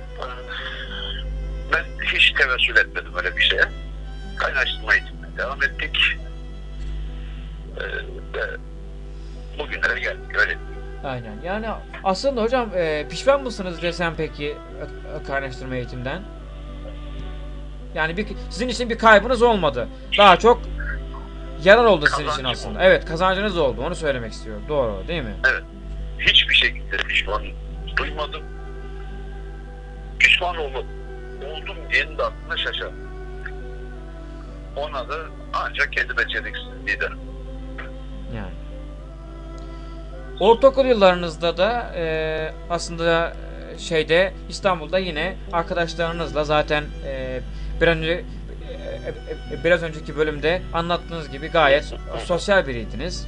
Ben hiç tevessül etmedim öyle bir şeye. Kaynaştırma eğitimine devam ettik. Ee, ve bugünlere geldik, öyle. Aynen. Yani aslında hocam e, pişman mısınız desem peki e, kaynaştırma eğitimden? Yani bir, sizin için bir kaybınız olmadı. Daha çok yarar oldu sizin için aslında. Oldu. Evet, kazancınız oldu. Onu söylemek istiyorum. Doğru, değil mi? Evet. Hiçbir şekilde pişman duymadım. Pişman oldum. Oldum diyenin de aklına şaşardım. Ona da ancak kendi beceriksizliği derim. Yani. Ortaokul yıllarınızda da e, aslında şeyde İstanbul'da yine arkadaşlarınızla zaten e, bir önce e, e, biraz önceki bölümde anlattığınız gibi gayet sosyal biriydiniz.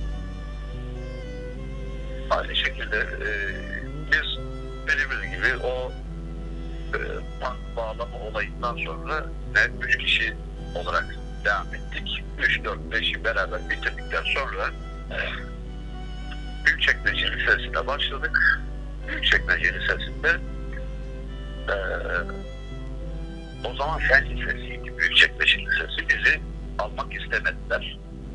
Aynı şekilde e, biz dediğimiz gibi o e, bank bağlama olayından sonra ne üç kişi olarak devam ettik. üç dört beşi beraber bitirdikten sonra e, Büyükçekmece Lisesi'ne başladık. Büyükçekmece Lisesi'nde e, o zaman Fen Lisesi'ydi. Büyükçekmece Lisesi, bizi almak istemediler.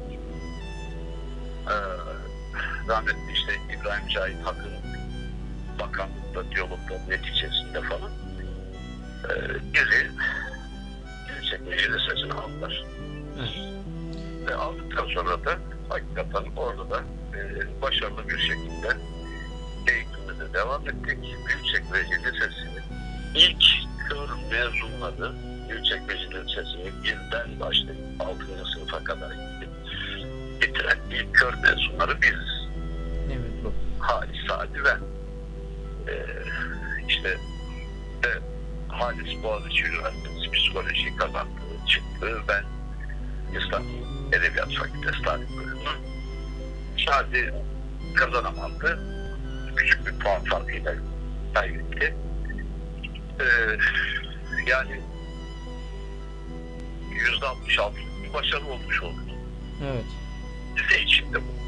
E, rahmetli işte İbrahim Cahit Hak'ın bakanlıkta, diyalogda neticesinde falan e, bizi Büyükçekmece Lisesi'ne aldılar. Ve aldıktan sonra da hakikaten orada da e, başarılı bir şekilde eğitimimize devam ettik. Büyükçekmece Lisesi'nin ilk kör mezunları, Büyükçekmece Lisesi'nin birden başlayıp altıncı sınıfa kadar bitiren ilk kör mezunları biziz. Ne mutlu. Halis Sadi ben. E, işte de Halis Boğaziçi Üniversitesi psikoloji kazandı, çıktı. Ben İstanbul Edebiyat Fakültesi Tarih Bölümü. Şadi kazanamadı. Küçük bir puan farkıyla kaybetti. Ee, yani yüzde altmış altı bir başarı olmuş oldu. Evet. Lise içinde bu.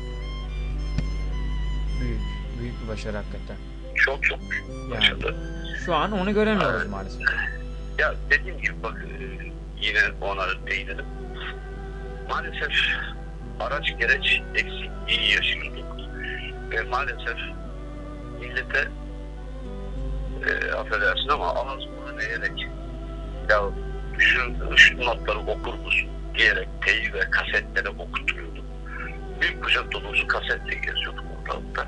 Büyük. Büyük bir başarı hakikaten. Çok çok büyük bir başarı. Yani, şu an onu göremiyoruz evet. Maalesef. Ya dediğim gibi bak yine ona değinelim. Maalesef araç gereç eksikliği yaşıyorduk. Ve maalesef millete e, affedersin ama ağız burun eğerek ya şu, şu notları okur musun diyerek teyit ve kasetlere okutuyorduk. Bir kucak dolusu kasetle geziyorduk ortalıkta.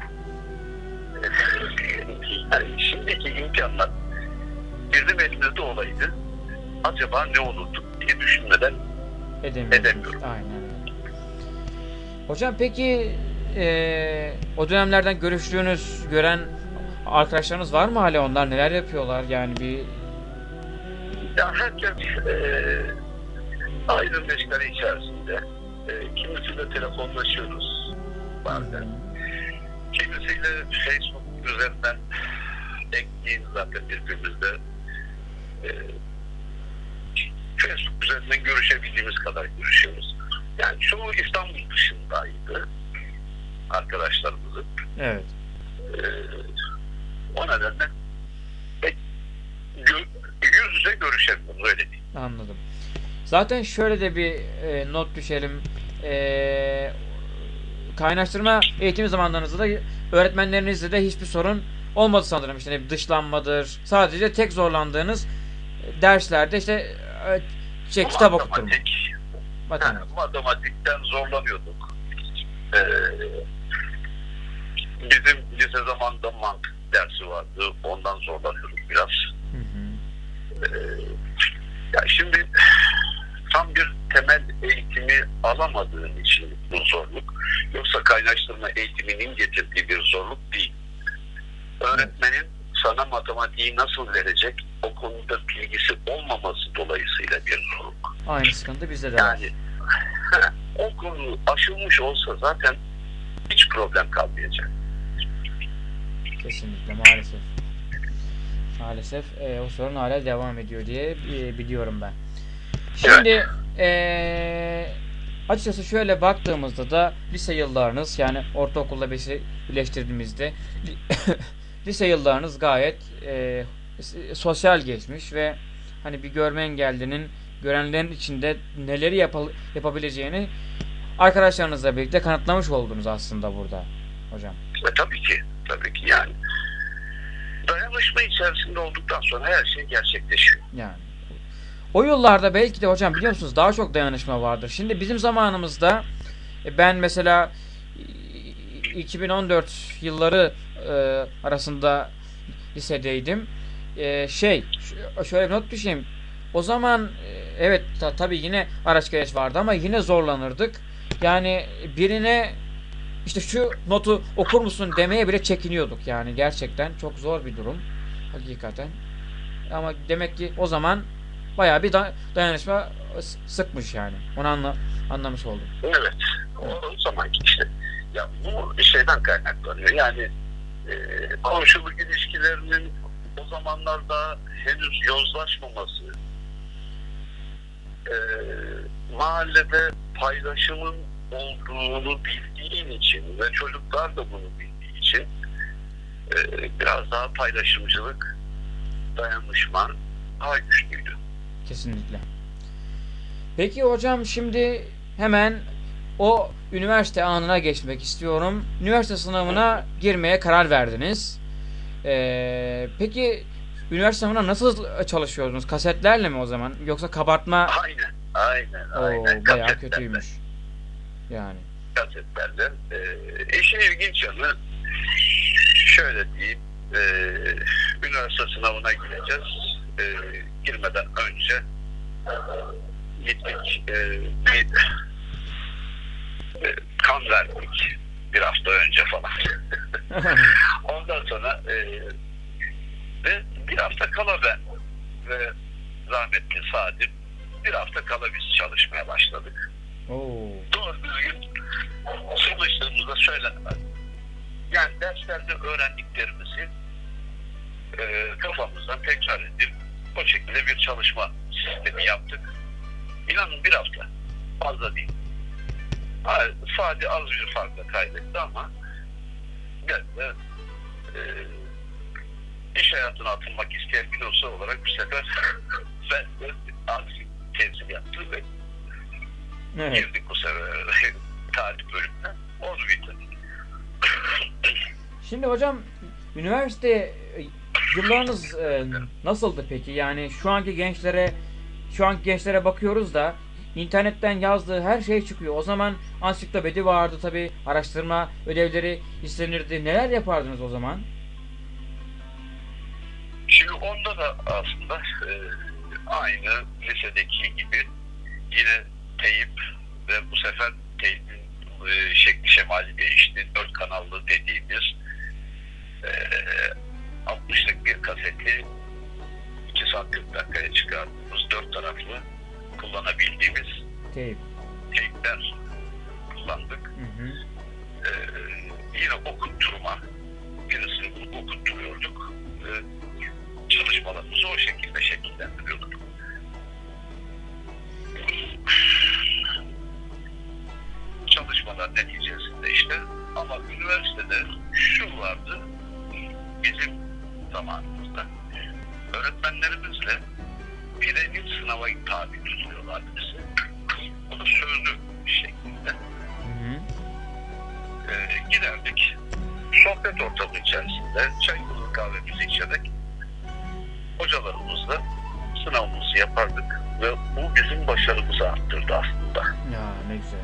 Yani şimdiki imkanlar bizim elimizde olaydı, acaba ne olurdu diye düşünmeden edemiyorum. Aynen. Hocam peki e, o dönemlerden görüştüğünüz, gören arkadaşlarınız var mı hala? Onlar neler yapıyorlar? Yani bir ya herkes e, ayrı meşgale içerisinde. E, kimisiyle telefonlaşıyoruz bazen. Kimisiyle Facebook üzerinden ekleyin zaten birbirimizle. E, Facebook üzerinden görüşebildiğimiz kadar görüşüyoruz. Yani çoğu İstanbul dışındaydı arkadaşlarımızın. Evet. E, o nedenle pek gö- yüz yüze görüşemiyoruz, öyle değil. Anladım. Zaten şöyle de bir e, not düşelim. E, kaynaştırma eğitim zamanlarınızda da öğretmenlerinizle de hiçbir sorun olmadı sanırım. İşte bir dışlanmadır. Sadece tek zorlandığınız derslerde işte e, şey, kitap okutturma. Matematik. Matematikten zorlanıyorduk. Ee, bizim lise zamanında mantık dersi vardı. Ondan zorlanıyorduk biraz. Hı hı. Ee, ya şimdi tam bir temel eğitimi alamadığın için bu zorluk. Yoksa kaynaştırma eğitiminin getirdiği bir zorluk değil. Öğretmenin sana matematiği nasıl verecek, o konuda bilgisi olmaması dolayısıyla bir zorluk. Aynı sıkıntı bizde de var. Yani o konu aşılmış olsa zaten hiç problem kalmayacak. Kesinlikle, maalesef. Maalesef e, o sorun hala devam ediyor diye e, biliyorum ben. Şimdi e, açıkçası şöyle baktığımızda da lise yıllarınız, yani ortaokulla birleştirdiğimizde lise yıllarınız gayet e, sosyal geçmiş ve hani bir görme engellinin görenlerin içinde neleri yap- yapabileceğini arkadaşlarınızla birlikte kanıtlamış oldunuz aslında burada hocam. E, tabii ki, tabii ki yani dayanışma içerisinde olduktan sonra her şey gerçekleşiyor. Yani o yıllarda belki de hocam biliyor musunuz daha çok dayanışma vardır. Şimdi bizim zamanımızda ben mesela iki bin on dört yılları e, arasında lisedeydim. E, şey şöyle bir not düşeyim. O zaman evet ta, tabii yine araç gereç vardı ama yine zorlanırdık. Yani birine işte şu notu okur musun demeye bile çekiniyorduk. Yani gerçekten çok zor bir durum. Hakikaten. Ama demek ki o zaman bayağı bir da- dayanışma sıkmış yani. Onu anla anlamış oldum. Evet. O zamanki işte. Ya bu şeyden kaynaklanıyor. Yani e, komşuluk ilişkilerinin o zamanlarda henüz yozlaşmaması, e, mahallede paylaşımın olduğunu bildiğin için ve çocuklar da bunu bildiği için e, biraz daha paylaşımcılık, dayanışma daha güçlüydü. Kesinlikle. Peki hocam şimdi hemen o üniversite anına geçmek istiyorum. Üniversite sınavına girmeye karar verdiniz. Ee, peki üniversite sınavına nasıl çalışıyordunuz? Kasetlerle mi o zaman? Yoksa kabartma? Aynen, aynen, Oo, aynen. bayağı Kasetlerle. kötüymüş. Yani. Kasetlerle. Ee, işin ilginç yanı şöyle diyeyim. E, üniversite sınavına gireceğiz. E, girmeden önce gittik. E, bir e, kan verdik. Bir hafta önce falan. Ondan sonra e, ve bir hafta kala ben ve rahmetli Sadim bir hafta kala biz çalışmaya başladık. Oo. Doğru düzgün çalıştığımızda söylenemez. Yani derslerde öğrendiklerimizi e, kafamızdan tekrar edip o şekilde bir çalışma sistemi yaptık. İnanın bir hafta. Fazla değil. Hayır, sadece az bir farkla kaybetti ama ben de e, iş hayatına atılmak isteyen bir olsa olarak bir sefer ben de aksi temsil yaptım ve Evet. girdik bu sefer tarih bölümüne. Onu bitirdik. Şimdi hocam üniversite yıllarınız e, nasıldı peki? Yani şu anki gençlere şu an gençlere bakıyoruz da internetten yazdığı her şey çıkıyor. O zaman ansiklopedi vardı tabi, araştırma ödevleri istenirdi. Neler yapardınız o zaman? Şimdi onda da aslında e, aynı lisedeki gibi yine teyip ve bu sefer teyipin e, şekli şemali değişti. Dört kanallı dediğimiz e, altmışlık bir kaseti iki saat kırk dakikaya çıkardığımız dört taraflı kullanabildiğimiz Teyip. teyipler kullandık. Hı hı. E, yine okutturma, birisini bulup okutturuyorduk. E, çalışmalarımızı o şekilde şekillendiriyorduk. Çalışmalar neticesinde işte, ama üniversitede şu vardı bizim zamanımızda, öğretmenlerimizle birebir sınava tabi tutuyorlardı bizi. Bu da sözlü bir şekilde. Hı hı. Ee, giderdik sohbet ortamı içerisinde çay kuru kahvemizi içerek hocalarımızla sınavımızı yapardık ve bu bizim başarımızı arttırdı aslında. Ya ne güzel.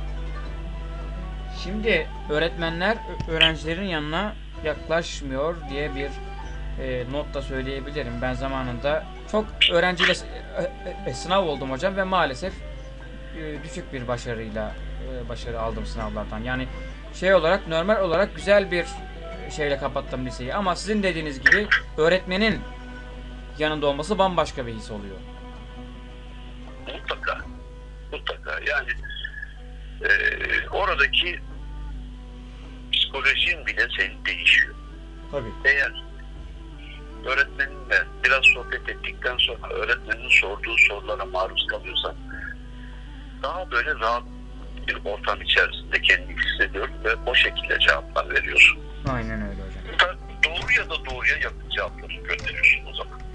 Şimdi öğretmenler öğrencilerin yanına yaklaşmıyor diye bir e, not da söyleyebilirim. Ben zamanında çok öğrenciyle e, e, sınav oldum hocam ve maalesef e, düşük bir başarıyla e, başarı aldım sınavlardan. Yani şey olarak, normal olarak güzel bir şeyle kapattım liseyi, ama sizin dediğiniz gibi öğretmenin yanında olması bambaşka bir his oluyor. Mutlaka. Mutlaka. Yani e, oradaki psikolojin bile senin değişiyor. Tabii. Eğer öğretmeninle biraz sohbet ettikten sonra öğretmenin sorduğu sorulara maruz kalıyorsan daha böyle rahat bir ortam içerisinde kendini hissediyorsun ve o şekilde cevaplar veriyorsun. Aynen öyle hocam. Da doğru ya da doğruya yakın cevapları gönderiyorsun o zaman.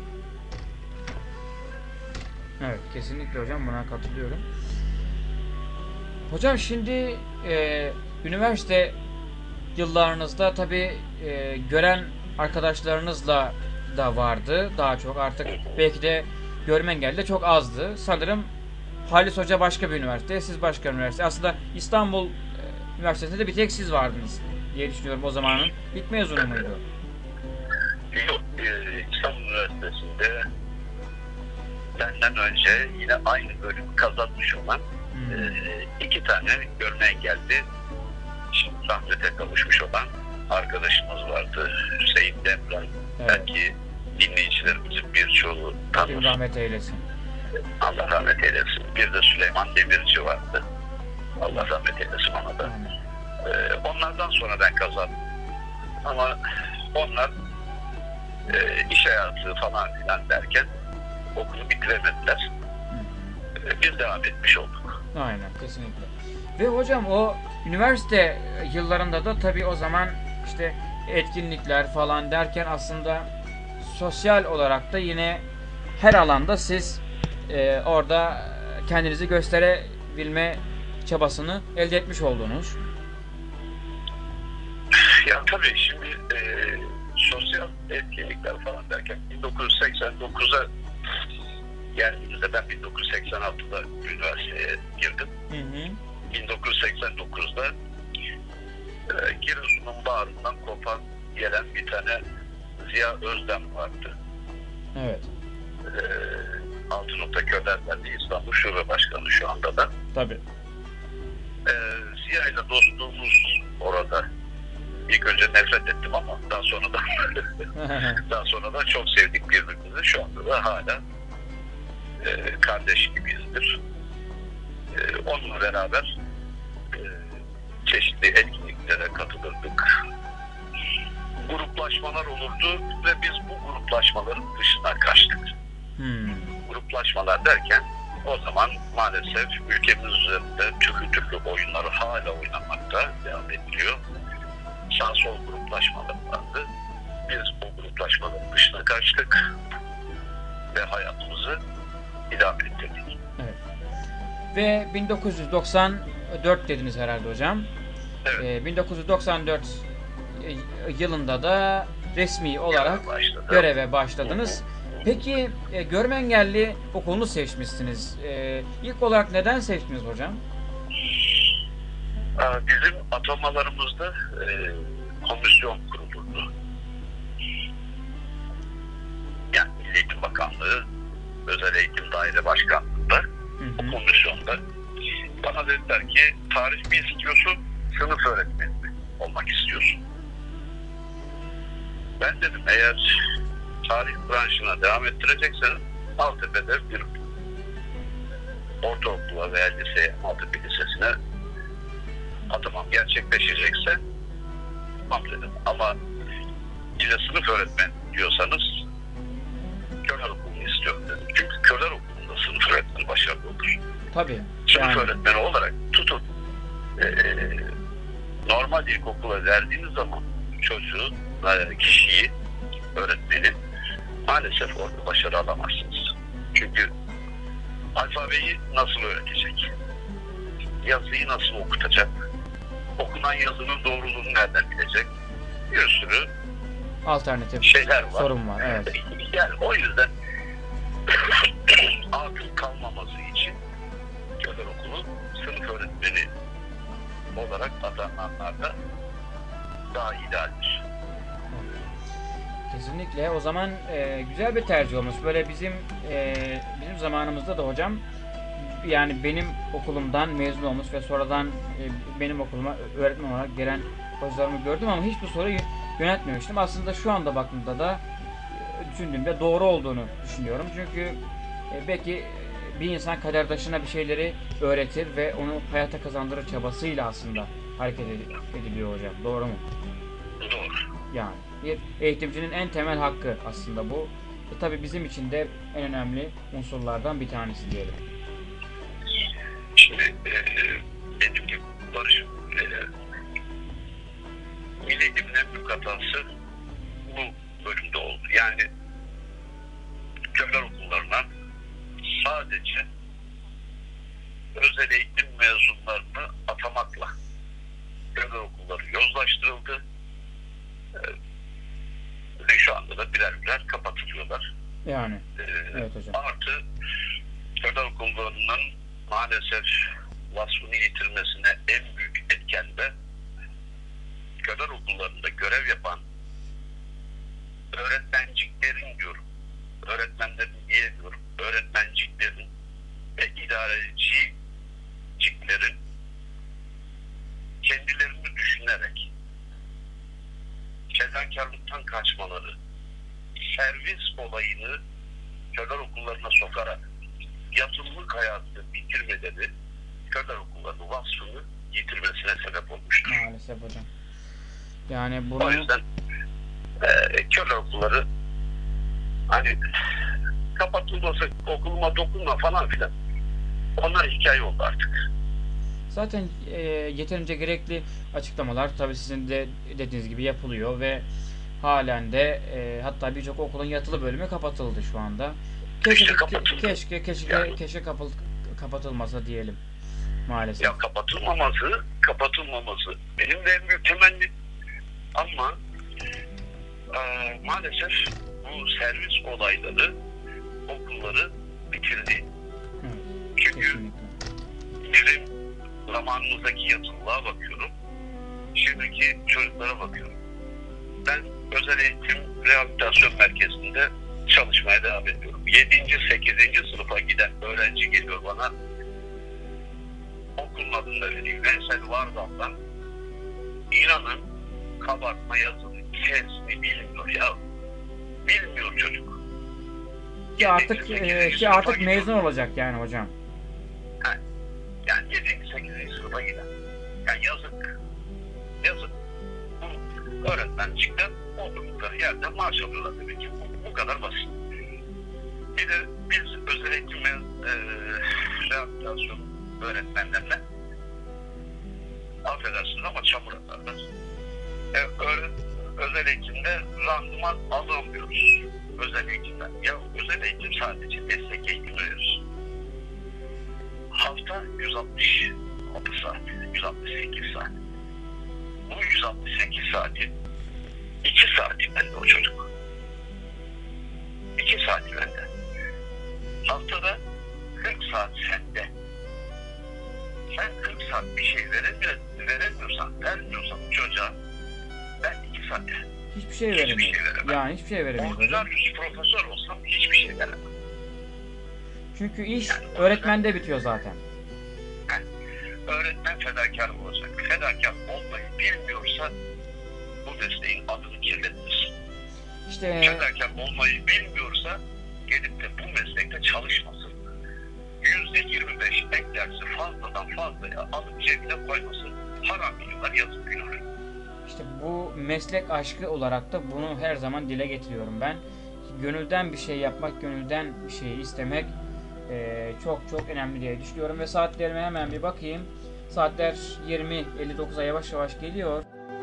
Evet, kesinlikle hocam, buna katılıyorum. Hocam şimdi e, üniversite yıllarınızda tabii e, gören arkadaşlarınızla da vardı daha çok, artık belki de görme engelli de çok azdı. Sanırım Halis Hoca başka bir üniversite, siz başka bir üniversite. Aslında İstanbul e, Üniversitesi'nde de bir tek siz vardınız diye düşünüyorum o zamanın. İlk mezunu muydu? Yok, e, İstanbul Üniversitesi'nde benden önce yine aynı bölüm kazanmış olan Hmm. e, iki tane görme engelli, şimdi rahmete kavuşmuş olan arkadaşımız vardı. Hüseyin Demran. Evet. Belki dinleyicilerimizin birçoğu Allah tanır. rahmet eylesin. Allah rahmet eylesin. Bir de Süleyman Demirci vardı. Allah rahmet eylesin ona da. Aynen. Ee, onlardan sonra ben kazandım. Ama onlar e, iş hayatı falan filan derken okulu bitiremediler. Hı hı. Ee, biz devam etmiş olduk. Aynen, kesinlikle. Ve hocam o üniversite yıllarında da tabii o zaman işte etkinlikler falan derken aslında sosyal olarak da yine her alanda siz e, orada kendinizi gösterebilme çabasını elde etmiş oldunuz. Ya tabii şimdi e, sosyal etkinlikler falan derken bin dokuz yüz seksen dokuza geldiğimizde, ben bin dokuz yüz seksen altıda üniversiteye girdim. Hı hı. bin dokuz yüz seksen dokuzda e, Giresun'un bağrından kopan gelen bir tane Ziya Özdem vardı. Evet. E, Altınokta Köyler Derneği İstanbul Şube Başkanı şu anda da. Tabii. E, Ziya ile dostluğumuz orada. İlk önce nefret ettim ama daha sonra da daha sonra da çok sevdik birbirimizi. Şu anda da hala e, kardeş gibiyizdir. E, onunla beraber e, çeşitli etkinliklere katılırdık. Gruplaşmalar olurdu ve biz bu gruplaşmaların dışına kaçtık. hmm. Gruplaşmalar derken o zaman maalesef ülkemiz üzerinde türlü türlü oyunları hala oynanmakta devam ediliyor. Sağ sol gruplaşmalar vardı. Biz o gruplaşmaların dışına kaçtık ve hayatımızı idame ettirdik. Evet. Ve bin dokuz yüz doksan dört dediniz herhalde hocam. Evet. Ee, bin dokuz yüz doksan dört yılında da resmi olarak başladı. göreve başladınız. Peki e, görme engelli okulunu seçmişsiniz. E, ilk olarak neden seçtiniz hocam? Aa, Bizim atamalarımızda e, komisyon kurulurdu. Yani Milli Eğitim Bakanlığı, Özel Eğitim Daire Başkanlığı'nda, Hı hı. o komisyonda bana dediler ki tarih mi istiyorsun, sınıf öğretmeni mi olmak istiyorsun? Ben dedim eğer tarih branşına devam ettirecekseniz Maltepe'de bir ortaokula veya liseye, Maltepe Lisesi'ne atamam gerçekleşecekse tamam dedim. Ama ille sınıf öğretmen diyorsanız Körler Okulu'nu istiyorum dedim. Çünkü Körler Okulu'nda sınıf öğretmeni başarılı olur. Tabii. Sınıf Yani, öğretmeni olarak tutun. Ee, normal ilkokula verdiğiniz zaman çocuğu, e, kişiyi, öğretmeni maalesef orada başarı alamazsınız. Çünkü alfabeyi nasıl öğretecek? Yazıyı nasıl okutacak? Okunan yazının doğruluğunu nereden bilecek? Bir sürü alternatif şeyler var. sorun var. Evet. Yani o yüzden akıl kalmaması için Körler Okulu sınıf öğretmeni olarak atananlar da daha idealdir. Kesinlikle. O zaman e, güzel bir tercih olmuş. Böyle bizim e, bizim zamanımızda da hocam, yani benim okulumdan mezun olmuş ve sonradan e, benim okuluma öğretmen olarak gelen hocalarımı gördüm ama hiçbir soruyu yönetmemiştim. Aslında şu anda baktığımda da e, düşündüğümde doğru olduğunu düşünüyorum. Çünkü e, belki e, bir insan kaderdaşına bir şeyleri öğretir ve onu hayata kazandırır çabasıyla aslında hareket ediliyor hocam. Doğru mu? Doğru. Yani bir eğitimcinin en temel hakkı aslında bu. E, tabii bizim için de en önemli unsurlardan bir tanesi diyelim. Şimdi e, benim gibi Barış e, Milli Eğitim'in en büyük hatası bu bölümde oldu. Yani Körler Okullarına sadece özel eğitim mezunlarını atamakla Körler Okulları yozlaştırıldı. E, ve şu anda da birer birer kapatılıyorlar. Yani. E, Evet hocam. Artı Körler Okullarının maalesef vasfını yitirmesine en büyük etken de Körler Okullarında görev yapan öğretmenciklerin diyorum, öğretmenlerin diyemiyorum, öğretmenciklerin ve idareciklerin kendilerini düşünerek fedakarlıktan kaçmaları, servis olayını Körler Okullarına sokarak yazılılık hayatını bitirmeleri Körler Okullarının vasfını yitirmesine sebep olmuştur. Maalesef hocam. Yani bunu... O yüzden e, Körler Okulları hani kapatılmasa okuluma dokunma falan filan, onlar hikaye oldu artık. Zaten e, yeterince gerekli açıklamalar tabii sizin de dediğiniz gibi yapılıyor ve halen de e, hatta birçok okulun yatılı bölümü kapatıldı şu anda. Keşke İşte kapatıldı. keşke keşke Yani. keşke kapıl, kapatılmasa diyelim. Maalesef. Ya kapatılmaması, kapatılmaması benim de en büyük temennim. Ama e, maalesef bu servis olayları okulları bitirdi. Evet, Çünkü kesinlikle. bizim zamanımızdaki yatılığa bakıyorum. Şimdiki çocuklara bakıyorum. Ben özel eğitim rehabilitasyon merkezinde çalışmaya devam ediyorum. yedinci sekizinci sınıfa giden öğrenci geliyor bana. Okulun adını da vereyim. Veysel Vardal'dan. İnanın kabartma yazılı kesni bilmiyor ya. Bilmiyor çocuk. Ki artık yedinci, e, sekizinci ki artık sınıfa gidiyor. mezun olacak yani hocam. Yani yedinci sekizinci sınıfa giden. Yani yazık. Yazık. Bu öğretmencikten oturdukları yerde maaş alıyorlar demek ki. Bu, bu kadar basit. Bir de biz özel eğitim ve e, rehabilitasyon öğretmenlerine affedersiniz ama çamur atarlar. E, öğret, özel eğitimde randıman alamıyoruz. Özel eğitimden. Ya özel eğitim sadece meslek eğitimi verir. Hafta yüz altmış altı saat, yüz altmış sekiz saat. Bu yüz altmış sekiz saati iki saati verdi o çocuk. iki saati verdi. şey Hiçbir veremeyiz. şey veremem. Yani hiçbir şey veremeyiz hocam. Ordinaryus profesör olsam hiçbir şey veremem. Çünkü iş Yani öğretmende bitiyor zaten. Öğretmen fedakar olacak. Fedakar olmayı bilmiyorsa bu mesleğin adını kirletmesin. İşte Fedakar olmayı bilmiyorsa gelip de bu meslekte çalışmasın. Yüzde yirmi beş eklerse fazladan fazlaya alıp cebine koymasın. Haram biliyorlar, yazık günah. İşte bu meslek aşkı olarak da bunu her zaman dile getiriyorum ben. Gönülden bir şey yapmak, gönülden bir şey istemek eee, çok çok önemli diye düşünüyorum. Ve saatlerime hemen bir bakayım. Saatler yirmi elli dokuza yavaş yavaş geliyor.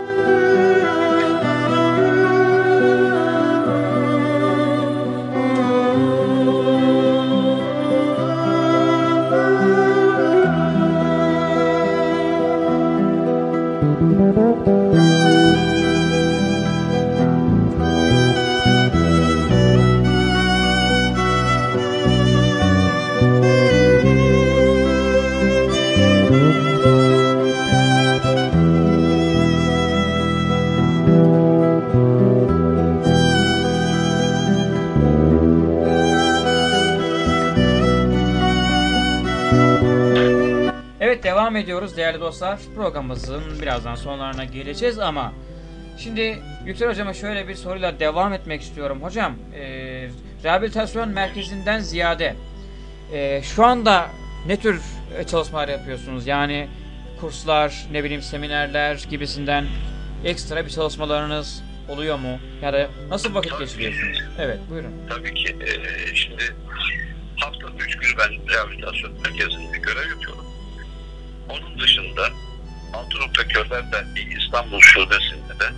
Evet, devam ediyoruz değerli dostlar. Programımızın birazdan sonlarına geleceğiz ama şimdi Yüksel Hocama şöyle bir soruyla devam etmek istiyorum. Hocam, e, rehabilitasyon merkezinden ziyade e, şu anda ne tür çalışmalar yapıyorsunuz? Yani kurslar, ne bileyim seminerler gibisinden ekstra bir çalışmalarınız oluyor mu? Ya da nasıl vakit Tabii geçiriyorsunuz? ki. Evet, buyurun. Tabii ki. E, şimdi haftanın üç günü ben rehabilitasyon merkezinde görev yapıyorum. Onun dışında Altınokta Körler Derneği İstanbul Şubesi'nde de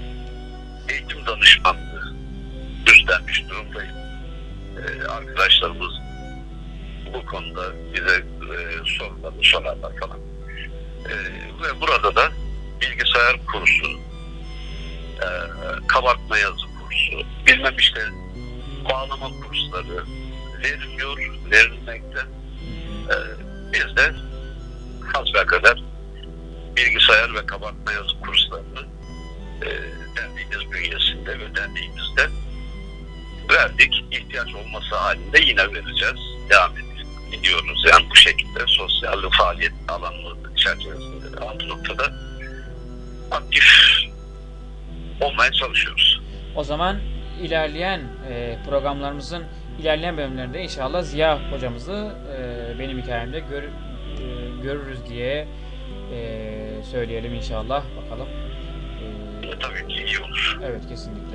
eğitim danışmanlığı üstlenmiş durumdayım. Ee, arkadaşlarımız bu konuda bize e, sorularını sorarlar falan. Ee, ve burada da bilgisayar kursu, e, kabartma yazı kursu, bilmem işte bağlama kursları veriliyor, verilmekte. Ee, biz de hasbelkader bilgisayar ve kabartma yazı kurslarını e, derneğimiz bünyesinde ve derneğimizde verdik. İhtiyaç olması halinde yine vereceğiz. Devam ediyoruz. Yani bu şekilde sosyal faaliyet alanları çerçevesinde altı noktada aktif olmaya çalışıyoruz. O zaman ilerleyen e, programlarımızın ilerleyen bölümlerinde inşallah Ziya hocamızı e, benim hikayemde gör, e, görürüz diye e, söyleyelim inşallah. Bakalım. E, Tabii ki iyi olur. evet, kesinlikle.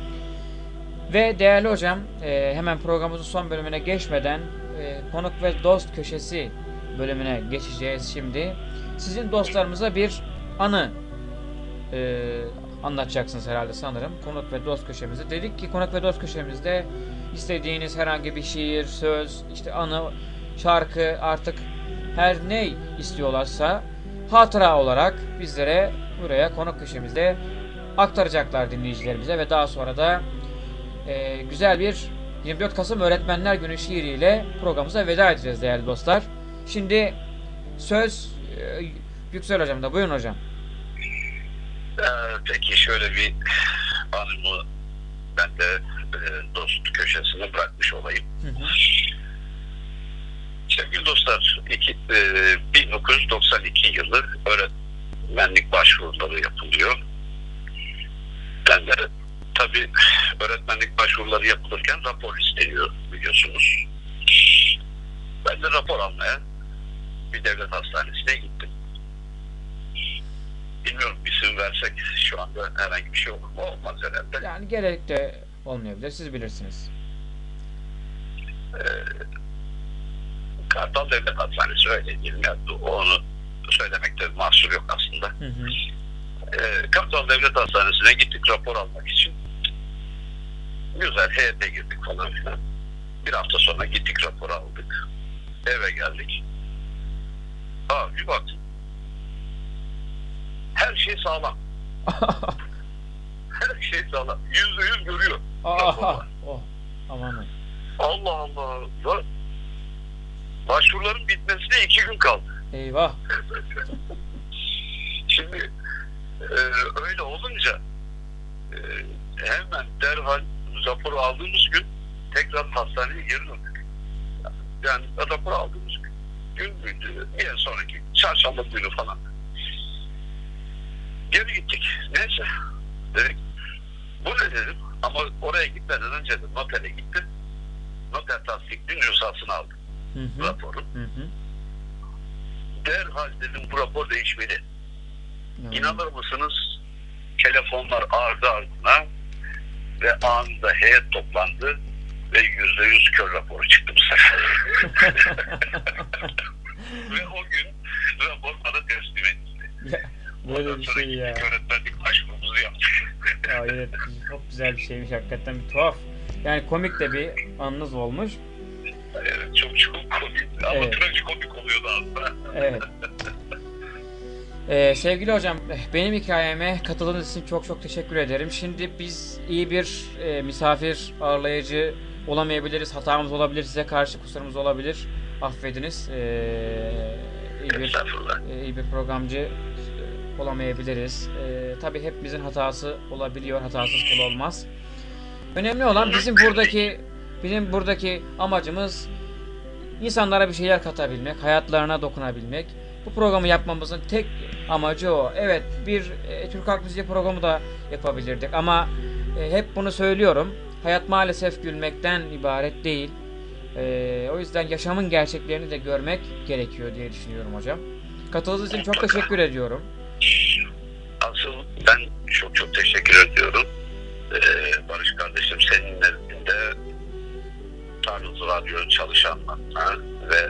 Ve değerli hocam, e, hemen programımızın son bölümüne geçmeden e, konuk ve dost köşesi bölümüne geçeceğiz şimdi. Sizin dostlarımıza bir anı e, anlatacaksınız herhalde sanırım. Konuk ve dost köşemizde. Dedik ki konuk ve dost köşemizde istediğiniz herhangi bir şiir, söz, işte anı, şarkı, artık her ne istiyorlarsa hatıra olarak bizlere buraya konuk köşemizde aktaracaklar dinleyicilerimize ve daha sonra da e, güzel bir yirmi dört Kasım Öğretmenler Günü şiiriyle programımıza veda edeceğiz değerli dostlar. Şimdi söz e, Yüksel hocamda. Buyurun hocam. Ee, peki şöyle bir anımı ben de e, dost köşesine bırakmış olayım. Hı hı. Sevgili dostlar, iki, e, bin dokuz yüz doksan iki yılı öğretmenlik başvuruları yapılıyor. Ben de tabii öğretmenlik başvuruları yapılırken rapor isteniyor biliyorsunuz. Ben de rapor almaya bir devlet hastanesine gittim. Bilmiyorum, isim versek şu anda herhangi bir şey olur mu? Olmaz herhalde. Yani gerek de olmayabilir. Siz bilirsiniz. Ee, Kartal Devlet Hastanesi, öyle diyelim. Yani onu söylemekte mahsur yok aslında. Hı hı. Ee, Kartal Devlet Hastanesi'ne gittik rapor almak için. Güzel, heyete girdik falan filan. Bir hafta sonra gittik, rapor aldık. Eve geldik. Aa, bir baktım. Her şey sağlam. Her şey sağlam. Yüzde yüz görüyor. Aha, oh, aman. Allah Allah. Ya, başvuruların bitmesine iki gün kaldı. Eyvah. Şimdi e, öyle olunca e, raporu aldığımız gün tekrar hastaneye geri döndük. Yani rapor aldığımız gün, gün müydü? Bir sonraki çarşamba günü falan. Geri gittik. Neyse. Dedik. Bu ne dedim. Ama oraya gitmeden önce de notere gittim. Noter tasdikli nüshasını aldım. Hı hı. Raporu. Hı hı. Derhal dedim bu rapor değişmeli. Hı. İnanır mısınız? Telefonlar ardı ardına ve anında heyet toplandı ve yüzde yüz kör raporu çıktı bu sefer. Ve o gün rapor bana teslim edildi. Böyle bir şey ya. Öğretmenlik başvurumuzu yaptık. Ya evet, çok güzel bir şeymiş hakikaten, bir tuhaf. Yani komik de bir anınız olmuş. Evet, çok çok komik. Ama evet. Trajikomik oluyordu aslında. Evet. Ee, sevgili hocam, benim hikayeme katıldığınız için çok çok teşekkür ederim. Şimdi biz iyi bir e, misafir ağırlayıcı olamayabiliriz. Hatamız olabilir, size karşı kusurumuz olabilir. Affediniz. Ee, iyi bir e, iyi bir programcı olamayabiliriz. Ee, tabii hepimizin hatası olabiliyor. Hatasız kul olmaz. Önemli olan bizim buradaki bizim buradaki amacımız insanlara bir şeyler katabilmek, hayatlarına dokunabilmek. Bu programı yapmamızın tek amacı o. Evet, bir e, Türk Halk Müziği programı da yapabilirdik ama e, hep bunu söylüyorum. Hayat maalesef gülmekten ibaret değil. E, o yüzden yaşamın gerçeklerini de görmek gerekiyor diye düşünüyorum hocam. Katıldığınız için çok teşekkür ediyorum. Asıl ben çok çok teşekkür ediyorum. Ee, Barış kardeşim, senin nezdinde Tanrı Radyo çalışanlarına ve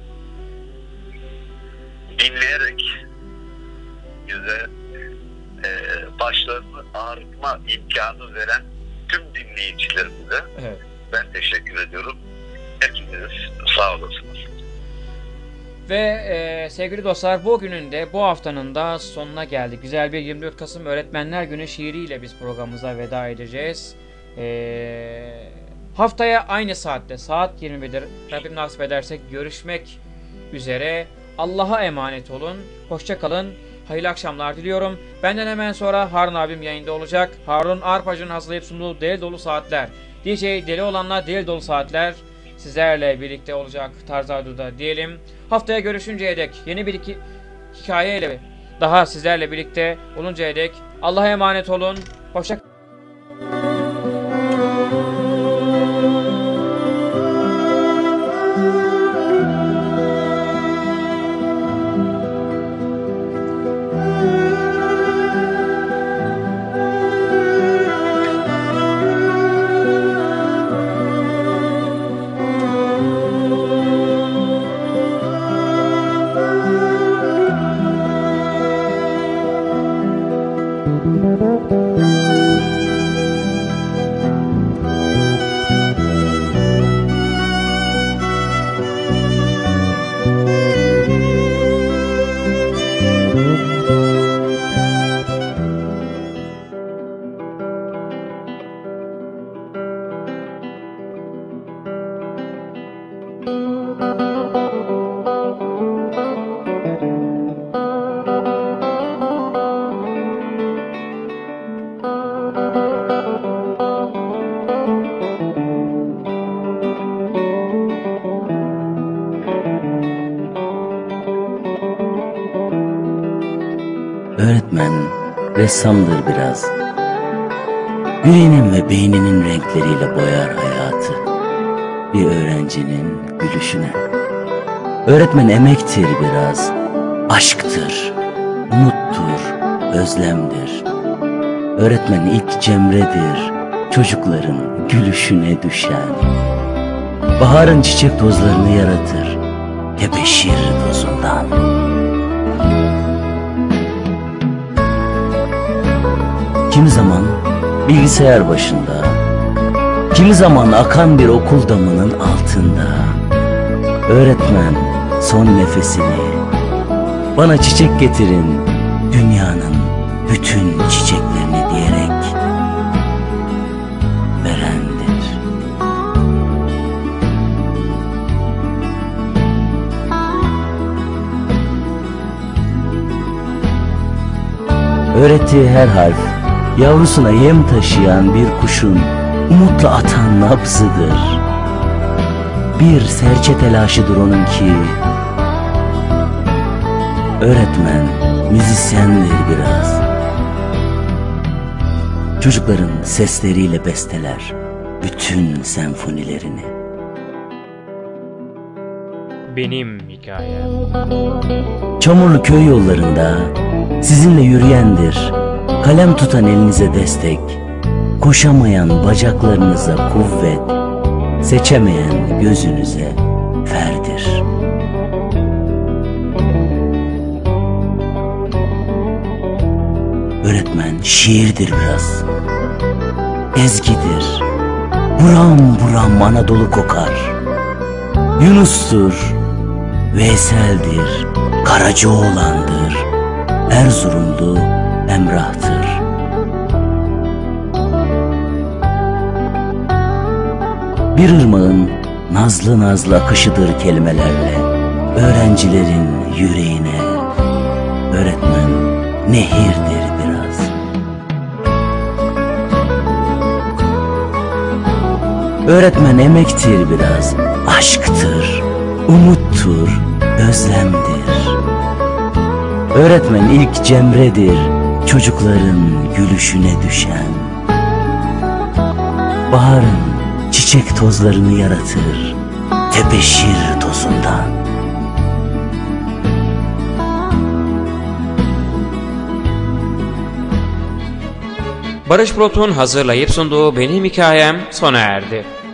dinleyerek bize e, başlarını ağrıtma imkanı veren tüm dinleyicilerimize evet. Ben teşekkür ediyorum. Hepiniz sağ olasınız. Ve e, sevgili dostlar, bugünün de bu haftanın da sonuna geldik. Güzel bir yirmi dört Kasım Öğretmenler Günü şiiriyle biz programımıza veda edeceğiz. E, haftaya aynı saatte, saat yirmi bir'de Rabbim nasip ederse görüşmek üzere. Allah'a emanet olun. Hoşça kalın. Hayırlı akşamlar diliyorum. Benden hemen sonra Harun abim yayında olacak. Harun Arpacı'nın hazırlayıp sunduğu Deli Dolu Saatler. D J Deli Olan'la Deli Dolu Saatler sizlerle birlikte olacak Tarz Radyo'da diyelim. Haftaya görüşünceye dek yeni bir iki hikayeyle daha sizlerle birlikte oluncaya dek Allah'a emanet olun. Hoşça kalın. Öğretmen ressamdır biraz. Yüreğinin ve beyninin renkleriyle boyar hayatı. Bir öğrencinin gülüşüne. Öğretmen emektir biraz. Aşktır, umuttur, özlemdir. Öğretmen ilk cemredir. Çocukların gülüşüne düşen. Baharın çiçek tozlarını yaratır. Tebeşir tozundan. Kimi zaman bilgisayar başında, kimi zaman akan bir okul damının altında. Öğretmen son nefesini, bana çiçek getirin dünyanın bütün çiçeklerini diyerek verendir. Öğrettiği her harf, yavrusuna yem taşıyan bir kuşun umutla atan nabzıdır. Bir serçe telaşıdır onunki. Öğretmen müzisyendir biraz. Çocukların sesleriyle besteler bütün senfonilerini. Benim hikayem. Çamurlu köy yollarında sizinle yürüyendir. Kalem tutan elinize destek, koşamayan bacaklarınıza kuvvet, seçemeyen gözünüze ferdir. Öğretmen şiirdir biraz, ezgidir, buram buram Anadolu kokar. Yunus'tur, Veysel'dir, Karacaoğlan'dır, Erzurumlu Emrah'tır. Bir ırmağın nazlı nazlı akışıdır kelimelerle öğrencilerin yüreğine. Öğretmen nehirdir biraz. Öğretmen emektir biraz, aşktır, umuttur, özlemdir. Öğretmen ilk cemredir, çocukların gülüşüne düşen. Baharın çiçek tozlarını yaratır, tebeşir tozundan. Barış Bulut'un hazırlayıp sunduğu Benim Hikayem sona erdi.